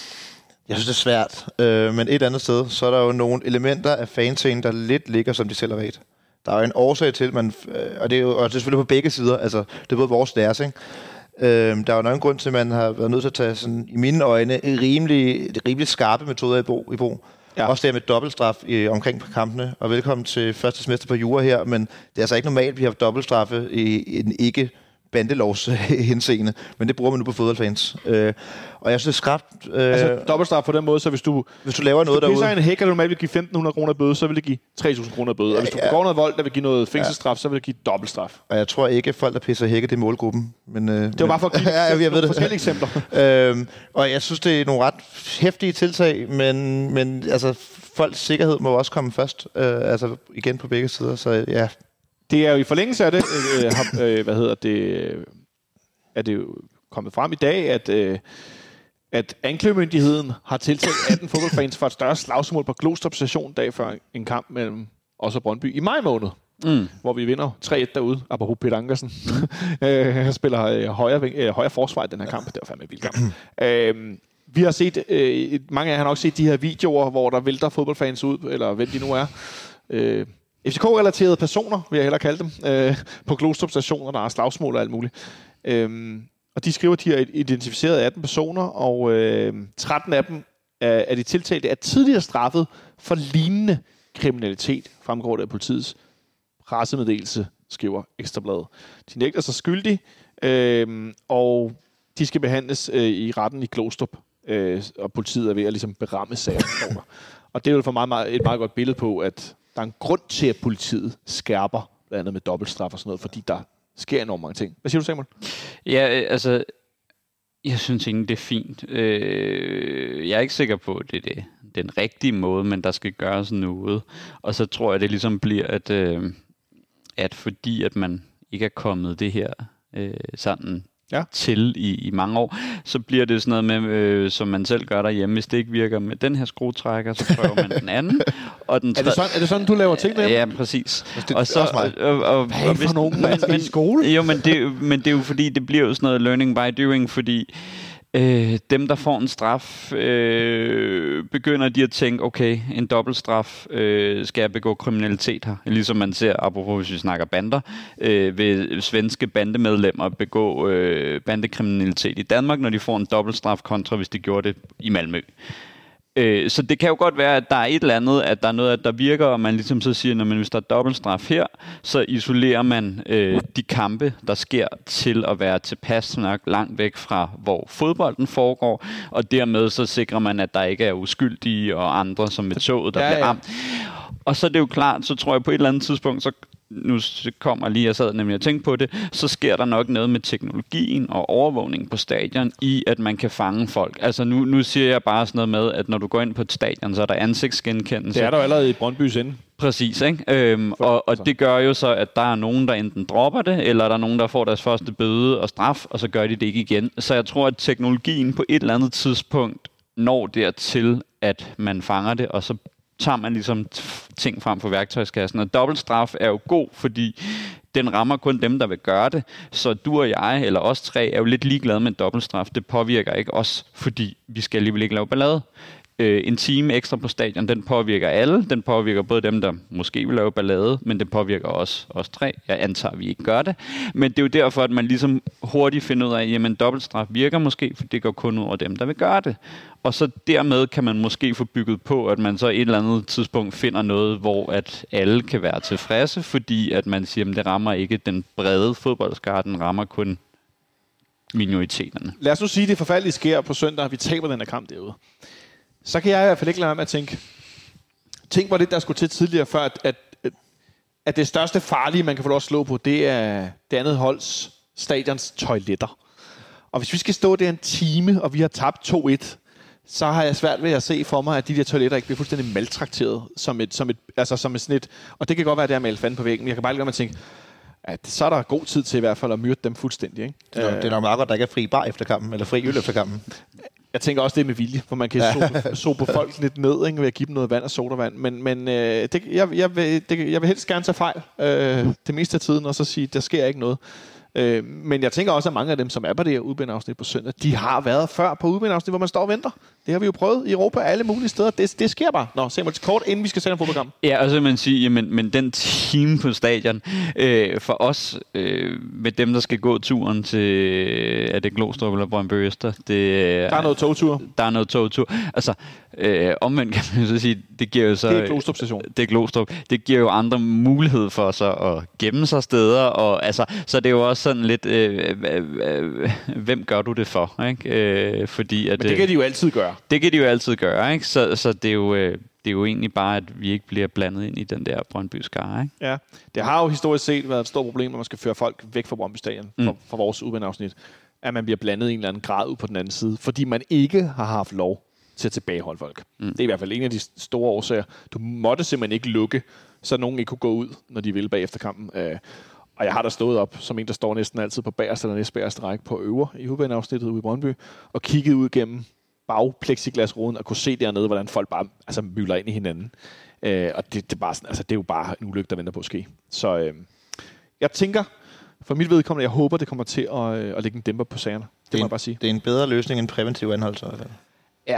Jeg synes, det er svært. Øh, men et andet sted, så er der jo nogle elementer af fanscenen, der lidt ligger, som de selv har ret. Der er jo en årsag til, man, øh, og, det er jo, og det er selvfølgelig på begge sider. Altså, det er både vores og deres, ikke? Øh, der er jo nogen grund til, at man har været nødt til at tage, sådan, i mine øjne, rimelig, rimelig skarpe metoder i brug. I brug. Ja. Også det med dobbeltstraf i, omkring på kampene. Og velkommen til første semester på jura her, men det er altså ikke normalt, at vi har dobbeltstraffe i en ikke bandelovs henseende, men det bruger man nu på fodboldfans. Øh, og jeg synes, det er skræbt. Øh, altså dobbeltstraf på den måde, så hvis du, hvis du laver noget derude... Hvis du pisser en hæk, og du normalt vil give femten hundrede kroner bøde, så vil det give tre tusind kroner bøde. Ja, og hvis du ja. begår noget vold, der vil give noget fængselsstraf, ja. så vil det give dobbeltstraf. Og jeg tror ikke, at folk, der pisser hække, det er målgruppen. Men, øh, det var bare for at give ja, jeg ved nogle det. forskellige eksempler. øh, og jeg synes, det er nogle ret heftige tiltag, men, men altså, folks sikkerhed må også komme først. Øh, altså igen på begge sider, så ja... Det er jo i forlængelse af det, øh, har, øh, hvad hedder det, er det jo kommet frem i dag, at, øh, at anklagemyndigheden har tiltalt atten fodboldfans for et større slagsmål på Glostrup Station dag før en kamp mellem os og Brøndby i maj måned, mm. hvor vi vinder tre et derude, apropos Peter Ankersen. Han spiller øh, højre, øh, højre forsvar i den her kamp, det var fandme en vild kamp. øh, vi har set, øh, mange af jer har nok set de her videoer, hvor der vælter fodboldfans ud, eller hvem de nu er. Øh, F C K-relaterede personer, vil jeg hellere kalde dem, øh, på Glostrup Station, der er slagsmål og alt muligt. Øhm, og de skriver, at de har identificeret atten personer, og øh, tretten af dem er, er de tiltalte er tidligere straffet for lignende kriminalitet, fremgår det af politiets pressemeddelelse, skriver Ekstra Bladet. De nægter sig skyldige, øh, og de skal behandles øh, i retten i Glostrup, øh, og politiet er ved at ligesom beramme sager. Og det er jo for meget, meget, et meget godt billede på, at der er en grund til, at politiet skærper blandt andet med dobbeltstraf og sådan noget, fordi der sker enormt mange ting. Hvad siger du, Samuel? Ja, altså, jeg synes egentlig, det er fint. Øh, jeg er ikke sikker på, at det er det, den rigtige måde, men der skal gøres noget. Og så tror jeg, det ligesom bliver, at, øh, at fordi at man ikke er kommet det her øh, sådan ja. til i, i mange år, så bliver det sådan noget med, øh, som man selv gør derhjemme. Hvis det ikke virker med den her skruetrækker, så prøver man den anden. Og den er, det sådan, er det sådan, du laver ting med? Ja, præcis. Det, og så, og, og, og, Hvad og, for nogen, man skal i skole? Jo, men det, men det er jo fordi, det bliver jo sådan noget learning by doing, fordi Øh, dem, der får en straf, øh, begynder de at tænke, okay, en dobbeltstraf, øh, skal jeg begå kriminalitet her? Ligesom man ser, apropos hvis vi snakker bander, øh, ved svenske bandemedlemmer begå øh, bandekriminalitet i Danmark, når de får en dobbeltstraf kontra, hvis de gjorde det i Malmø. Øh, så det kan jo godt være, at der er et eller andet, at der er noget, der virker, og man ligesom så siger, når man hvis der er dobbeltstraf her, så isolerer man øh, de kampe, der sker til at være tilpas nok langt væk fra, hvor fodbolden foregår, og dermed så sikrer man, at der ikke er uskyldige og andre, som med toget, der ja, bliver ramt. Ja. Og så er det jo klart, så tror jeg på et eller andet tidspunkt, så nu kommer lige, jeg sad nemlig og tænkte på det, så sker der nok noget med teknologien og overvågning på stadion i, at man kan fange folk. Altså nu, nu siger jeg bare sådan noget med, at når du går ind på et stadion, så er der ansigtsgenkendelse. Det er der jo allerede i Brøndbys ende. Præcis, ikke? Øhm, og, og det gør jo så, at der er nogen, der enten dropper det, eller der er nogen, der får deres første bøde og straf, og så gør de det ikke igen. Så jeg tror, at teknologien på et eller andet tidspunkt når dertil, at man fanger det, og så tager man ligesom ting frem for værktøjskassen. Og dobbeltstraf er jo god, fordi den rammer kun dem, der vil gøre det. Så du og jeg, eller os tre, er jo lidt ligeglade med dobbeltstraf. Det påvirker ikke os, fordi vi skal alligevel ikke lave ballade. Øh, en time ekstra på stadion, den påvirker alle. Den påvirker både dem, der måske vil lave ballade, men den påvirker også os tre. Jeg antager, at vi ikke gør det. Men det er jo derfor, at man ligesom hurtigt finder ud af, jamen dobbeltstraf virker måske, for det går kun ud over dem, der vil gøre det. Og så dermed kan man måske få bygget på, at man så et eller andet tidspunkt finder noget, hvor at alle kan være tilfredse, fordi at man siger, at det rammer ikke den brede fodboldskare, den rammer kun minoriteterne. Lad os nu sige, at det forfærdelige sker på søndag, at vi taber den her kamp derude. Så kan jeg i hvert fald ikke lade være med at tænke, tænk på det, der skulle til tidligere, før at, at, at det største farlige, man kan få lov at slå på, det er det andet holds stadions toiletter. Og hvis vi skal stå der en time, og vi har tabt to et, så har jeg svært ved at se for mig, at de der toiletter ikke bliver fuldstændig maltrakteret, som et, som et, altså som et snit. Og det kan godt være, at det er malet fanden på væggen, men jeg kan bare ikke lade mig at tænke, at så er der god tid til i hvert fald at myrde dem fuldstændig. Ikke? Det er, det er nok meget godt, der ikke er fri bar efter kampen, eller fri øl efter kampen. Jeg tænker også, det er med vilje, hvor man kan ja. så på folk lidt ned, ikke, ved at give dem noget vand og sodavand. Men, men øh, det, jeg, jeg, vil, det, jeg vil helst gerne tage fejl øh, det meste af tiden, og så sige, der sker ikke noget. Øh, men jeg tænker også, at mange af dem, som er på det her udbaneafsnit på søndag, de har været før på udbaneafsnit, hvor man står og venter. Det har vi jo prøvet i Europa alle mulige steder. Det, det sker bare. Nå, Samuel, kort inden vi skal sende en fodboldkamp. Ja, og så vil man sige, jamen, men den time på stadion, øh, for os, øh, med dem, der skal gå turen til, er det Glostrup eller Brøndby Øster? Det, der er noget togtur. Der er noget togtur. Altså, øh, omvendt kan man så sige, det giver jo så... Det er Glostrup station. Det er Glostrup. Det giver jo andre mulighed for så at gemme sig steder, og altså, så det er jo også sådan lidt, øh, øh, øh, hvem gør du det for, ikke? Øh, fordi at, men det kan de jo altid gøre. Det kan de jo altid gøre, ikke? Så, så det, er jo, øh, det er jo egentlig bare, at vi ikke bliver blandet ind i den der Brøndby-skare, ikke? Ja, det har jo historisk set været et stort problem, når man skal føre folk væk fra Brøndby Stadion, mm. for, for vores udbaneafsnit, at man bliver blandet i en eller anden grad ud på den anden side, fordi man ikke har haft lov til at tilbageholde folk. Mm. Det er i hvert fald en af de store årsager. Du måtte simpelthen ikke lukke, så nogen ikke kunne gå ud, når de ville bagefter kampen. Øh, Og jeg har da stået op, som en, der står næsten altid på bagerste eller næstbagerste række på øver i udbaneafsnittet ude i Brøndby, og kigget ud gennem bagplexiglasruden og kunne se dernede, hvordan folk bare altså, mylder ind i hinanden. Øh, og det, det, er bare sådan, altså, det er jo bare en ulykke, der venter på at ske. Så øh, jeg tænker, for mit vedkommende, jeg håber, det kommer til at, øh, at lægge en dæmper på sagerne. Det, det må jeg bare sige. Det er en bedre løsning end præventiv anholdelse. Ja,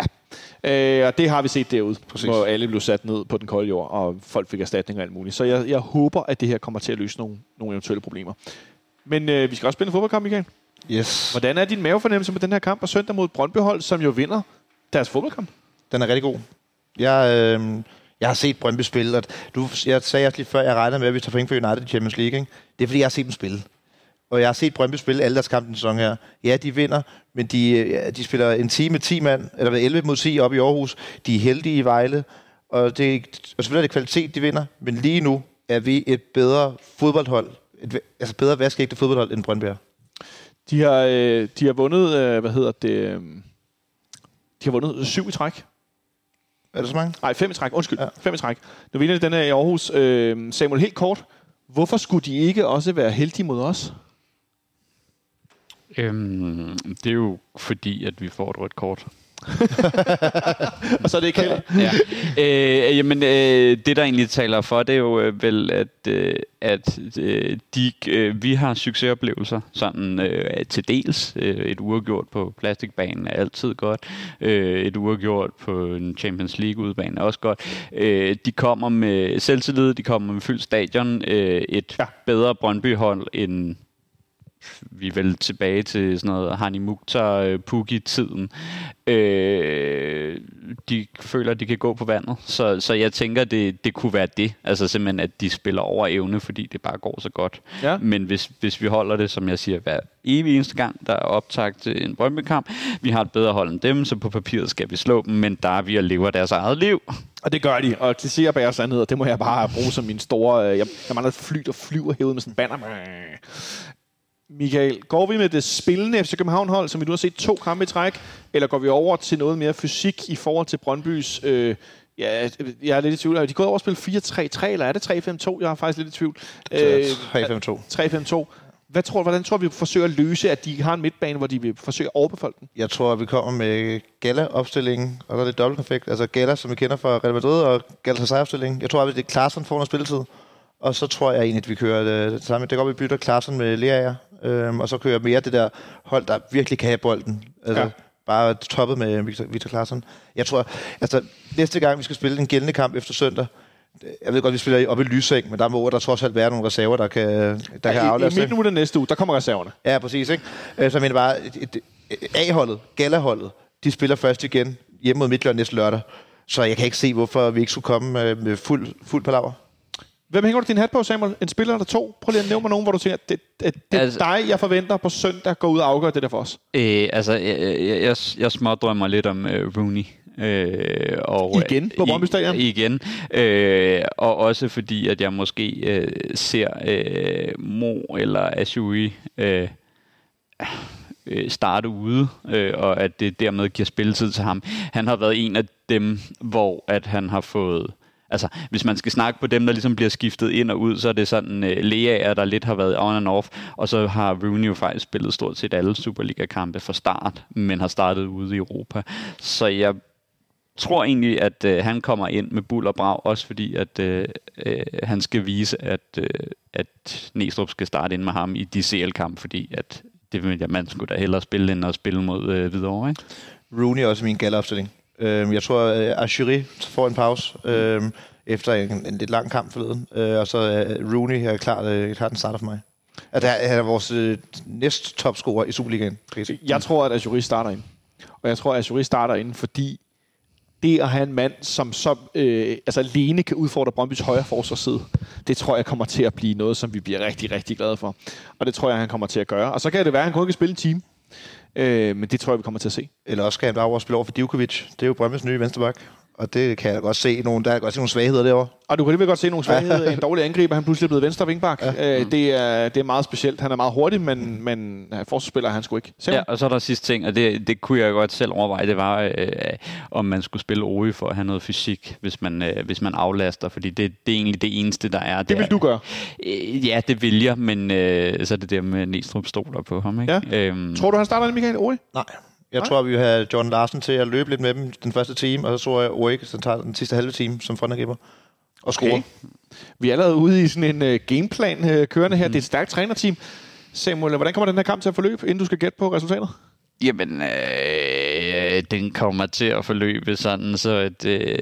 øh, og det har vi set derude, præcis. Hvor alle blev sat ned på den kolde jord, og folk fik erstatning og alt muligt. Så jeg, jeg håber, at det her kommer til at løse nogle, nogle eventuelle problemer. Men øh, vi skal også spille en fodboldkamp, Michael. Yes. Hvordan er din mavefornemmelse med den her kamp på søndag mod Brøndby-hold, som jo vinder deres fodboldkamp? Den er rigtig god. Jeg, øh, jeg har set Brøndby spille, og du, jeg sagde også lige før, jeg regnede med, at vi tager point for United i Champions League. Ikke? Det er, fordi jeg har set dem spille. Og jeg har set Brøndby spille alle deres kampe den sæson her. Ja, de vinder, men de, de spiller en time med ti mand, eller elleve mod ti op i Aarhus. De er heldige i Vejle, og, det, og selvfølgelig er det kvalitet, de vinder. Men lige nu er vi et bedre fodboldhold, et, altså bedre vaskeægte fodboldhold end Brøndby er. De har, øh, de har vundet, øh, hvad hedder det, øh, de har vundet syv i træk. Er det så mange? Nej, fem i træk. Undskyld, ja. fem i træk. Nu vinder de den her i Aarhus. Øh, Samuel, helt kort. Hvorfor skulle de ikke også være heldige mod os? Øhm, det er jo fordi, at vi får et rødt kort. Og så er det ikke heller. Ja. Øh, jamen, øh, det der egentlig taler for, det er jo øh, vel, at, øh, at øh, de, øh, vi har succesoplevelser, sådan øh, til dels. Øh, et uafgjort på plastikbanen er altid godt. Øh, et uafgjort på en Champions League udbane er også godt. Øh, de kommer med selvtillid, de kommer med fyldt stadion. Øh, et ja. bedre Brøndby-hold end vi er vel tilbage til sådan noget Hani Mukhtar, Pukki-tiden. Øh, de føler, at de kan gå på vandet. Så, så jeg tænker, det, det kunne være det. Altså simpelthen, at de spiller over evne, fordi det bare går så godt. Ja. Men hvis, hvis vi holder det, som jeg siger, hver evig eneste gang, der er optakt til en Brøndby-kamp, vi har et bedre hold end dem, så på papiret skal vi slå dem, men der er vi og lever deres eget liv. Og det gør de, og klichéer bærer sandheder, det må jeg bare bruge som min store... Jeg, jeg mangler et fly, der flyver herude med sådan en banner. Michael, går vi med det spillende F C København-hold, som vi nu har set to kampe i træk, eller går vi over til noget mere fysik i forhold til Brøndbys... Øh, ja, jeg er lidt i tvivl. Er de gået over at spille fire tre tre, eller er det tre fem to? Jeg er faktisk lidt i tvivl. Øh, tre fem to. tre fem to. Hvad tror, hvordan tror vi forsøger at løse, at de har en midtbane, hvor de vil forsøge at overbefolke den? Jeg tror, at vi kommer med Galla-opstillingen, og der er lidt dobbeltkonfekt. Altså Galla, som vi kender fra Real Madrid, og Galatasaray-opstillingen. Jeg tror, at det er Klaassen får noget spilletid. Og så tror jeg egentlig, at vi kører det, det samme. Det går, at vi bytter Klaassen med Leaer. Øhm, og så kører mere det der hold, der virkelig kan have bolden. Altså, ja. bare toppet med Victor, Victor Claesson. Jeg tror, altså næste gang vi skal spille en gældende kamp efter søndag, jeg ved godt, vi spiller op i Lyseng, men der må der trods alt være nogle reserver, der kan, der ja, kan aflaste. I midten af næste uge, der kommer reserverne. Ja, præcis. Ikke? Så jeg mener bare, et, et, A-holdet, Galla-holdet, de spiller først igen hjemme mod Midtjylland næste lørdag. Så jeg kan ikke se, hvorfor vi ikke skulle komme med fuld, fuld palaver. Hvem hænger du din hat på, Samuel? En spiller eller to? Prøv lige at nævne mig nogen, hvor du siger, at det, det, det altså, er dig, jeg forventer på søndag, går ud og afgør det der for os. Øh, altså, jeg, jeg, jeg, jeg smådrømmer lidt om uh, Rooney. Øh, og, igen på Brøndby Stadion? Igen. Øh, og også fordi, at jeg måske øh, ser øh, Mo eller Achoui øh, øh, starte ude, øh, og at det dermed giver spilletid til ham. Han har været en af dem, hvor at han har fået... Altså, hvis man skal snakke på dem, der ligesom bliver skiftet ind og ud, så er det sådan uh, Leaer, der lidt har været on and off, og så har Rooney jo faktisk spillet stort set alle Superliga-kampe fra start, men har startet ude i Europa. Så jeg tror egentlig, at uh, han kommer ind med buld og brag, også fordi, at uh, uh, han skal vise, at, uh, at Næstrup skal starte ind med ham i de C L-kamp, fordi at det vil jeg, man skulle da hellere spille end at spille mod uh, Hvidovre, ikke? Rooney er også min galleopstilling. Uh, jeg tror, at uh, Achouri får en pause uh, efter en, en lidt lang kamp forleden, uh, og så uh, Rooney er klart, uh, klart en starter for mig. At han er vores uh, næst topscorer i Superligaen. Jeg tror, at Achouri starter ind. Og jeg tror, at Achouri starter ind, fordi det at have en mand, som så øh, altså alene kan udfordre Brøndbys højre forsvarsside, det tror jeg kommer til at blive noget, som vi bliver rigtig, rigtig glade for. Og det tror jeg, han kommer til at gøre. Og så kan det være, at han kun kan spille en time. Øh, men det tror jeg, vi kommer til at se. Eller også kan han bare spille over for Divkovic. Det er jo Brøndbys nye venstreback. Og det kan jeg godt se nogle, der kan godt se nogle svagheder derovre. Og du kan lige godt se nogle svagheder. En dårlig angriber, han pludselig er blevet venstre vingbak. Ja. Øh, det, er, det er meget specielt. Han er meget hurtig, men, men forsvarsspiller han sgu ikke. Ja, og så er der sidste ting, og det, det kunne jeg godt selv overveje, det var, øh, om man skulle spille Ori for at have noget fysik, hvis man, øh, hvis man aflaster, fordi det, det er egentlig det eneste, der er. Det, det vil er, du gøre? Øh, ja, det vil jeg, men øh, så er det der med Næstrup stoler på ham, ikke? Ja. Øhm. Tror du, han starter Michael Ori? Nej. Jeg Nej. tror, vi vil have John Larsen til at løbe lidt med dem den første time, og så tror jeg, Ulrik tager den sidste halve time som frontangriber og scorer. Okay. Vi er allerede ude i sådan en uh, gameplan uh, kørende her. Mm. Det er et stærkt trænerteam. Samuel, hvordan kommer den her kamp til at forløbe, inden du skal gætte på resultatet? Jamen, øh, den kommer til at forløbe sådan, så at... Øh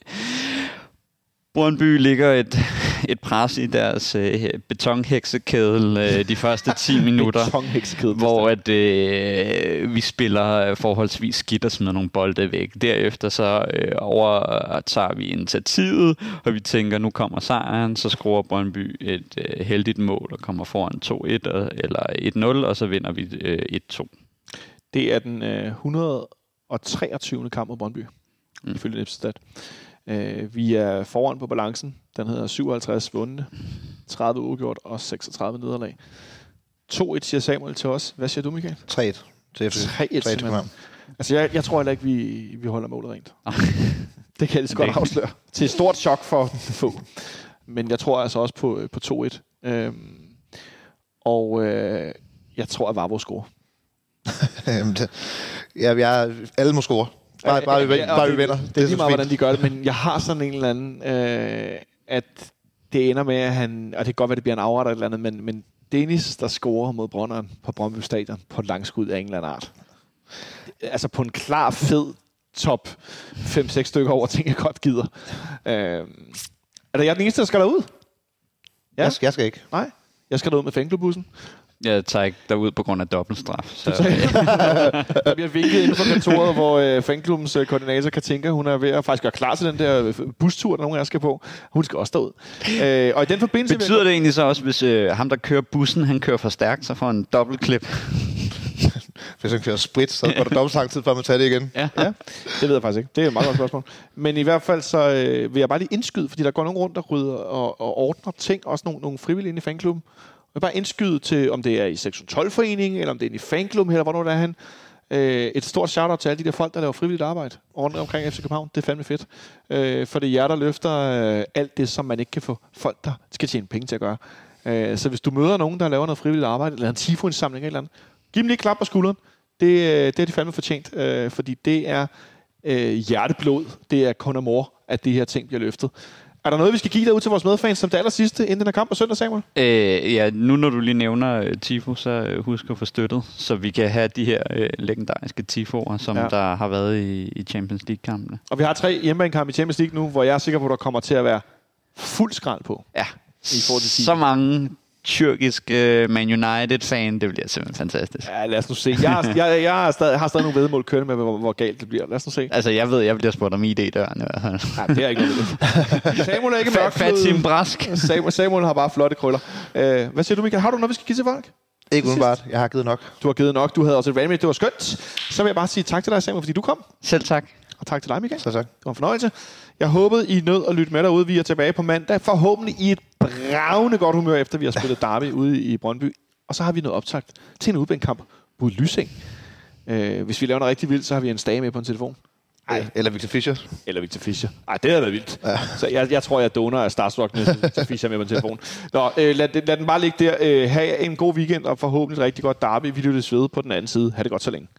Brøndby ligger et, et pres i deres øh, betonheksekedel øh, de første ti minutter, hvor at, øh, vi spiller forholdsvis skidt og smider nogle bolde væk. Derefter så øh, overtager vi initiativet, og vi tænker, nu kommer sejren, så skruer Brøndby et øh, heldigt mål og kommer foran to et eller et nul, og så vinder vi øh, et to. Det er den øh, et hundrede og treogtyvende kamp mod Brøndby, mm. ifølge Nipsted. Uh, vi er foran på balancen. Den hedder syvoghalvtreds vundne, tredive uafgjort og seksogtredive nederlag. to et siger Samuel til os. Hvad siger du, Michael? tre et til F C. tre et Altså, jeg, jeg tror heller ikke, vi, vi holder målet rent. Det kan jeg lige så godt afsløre. Til et stort chok for få. Men jeg tror altså også på, på to et. Øhm, og øh, jeg tror, at Vavro scorer. ja, vi er, alle må score. Bare, bare, vi, bare vi vinder. Det, det er lige meget, hvordan de gør det, men jeg har sådan en eller anden, øh, at det ender med, at han, og det kan godt være, det bliver en afret eller et eller andet, men, men Dennis, der scorer mod Brønderen på Brøndby Stadion på et langskud af en eller anden art. Altså på en klar, fed top fem seks stykker over ting, jeg godt gider. Øh, er det jeg den eneste, der skal derud? Ja? Jeg, skal, jeg skal ikke. Nej, jeg skal derud med fanklubbussen. Jeg tager ikke derud på grund af dobbeltstraf. Så. Der bliver vinket inden for kontoret, hvor øh, fanklubbens øh, koordinator Katinka, hun er ved at faktisk gøre klar til den der bustur, der nogen af jer skal på. Hun skal også derud. Øh, og i den forbindelse... Betyder jeg... det egentlig så også, hvis øh, ham, der kører bussen, han kører for stærkt, så får en dobbeltklip? Hvis han kører sprit, så går der dobbelt lang tid, før man tager det igen. Ja. ja, det ved jeg faktisk ikke. Det er et meget godt spørgsmål. Men i hvert fald så øh, vil jeg bare lige indskyde, fordi der går nogen rundt, der rydder og, og ordner ting, også nogle, nogle frivillige inde i fanklubben. Jeg vil bare indskyde til, om det er i sektion tolv-foreningen, eller om det er i fanklubben, eller hvornår det er han. Øh, et stort shout-out til alle de der folk, der laver frivilligt arbejde rundt omkring F C København. Det er fandme fedt. Øh, for det er jer, der løfter øh, alt det, som man ikke kan få folk, der skal tjene penge til at gøre. Øh, så hvis du møder nogen, der laver noget frivilligt arbejde, eller en tifo-indsamling eller andet, giv dem lige et klap på skulderen. Det, det er de fandme fortjent, øh, fordi det er øh, hjerteblod. Det er kun amor, at de her ting bliver løftet. Er der noget, vi skal give derud til vores medfans som det aller sidste, inden den her kamp på søndag, Samuel? Øh, ja, nu når du lige nævner uh, Tifo, så uh, husk at få støttet, så vi kan have de her uh, legendariske Tifoer, som ja. der har været i, i Champions League-kampene. Og vi har tre hjemmebanekampe i Champions League nu, hvor jeg er sikker på, at der kommer til at være fuld skrald på. Ja, i forhold til så mange tyrkiske uh, Man United-fan, det bliver simpelthen fantastisk. Ja, lad os nu se. Jeg har, jeg, jeg har, stadig, har stadig nogle vedmål kørende med, hvor, hvor galt det bliver. Lad os nu se. Altså, jeg ved, jeg bliver spurgt om I D-døren i hvert fald. Nej, det er ikke noget. Samuel er ikke mørk. Fatim Brask. Samuel, Samuel har bare flotte krøller. Uh, hvad siger du, Michael? Har du noget, vi skal give til folk? Ikke udenbart. Jeg har givet nok. Du har givet nok. Du havde også et vanvittigt. Det var skønt. Så vil jeg bare sige tak til dig, Samuel, fordi du kom. Selv tak. Og tak til dig, Michael. Så tak. Det var en fornøjelse. Jeg håbede, I nød at lytte med derude. Vi er tilbage på mandag. Forhåbentlig i et bravende godt humør, efter vi har spillet derby ude i Brøndby. Og så har vi noget optakt til en udbanekamp mod Lysing. Øh, hvis vi laver noget rigtig vildt, så har vi en stage med på en telefon. Ej, eller Victor Fischer. Eller Victor Fischer. Ej, det havde været vildt. Ja. Så jeg, jeg tror, jeg doner af starstruck med Victor Fischer med på en telefon. Nå, øh, lad, lad den bare ligge der. Øh, ha' en god weekend, og forhåbentlig et rigtig godt derby. Vi lyttes ved på den anden side. Ha' det godt så længe.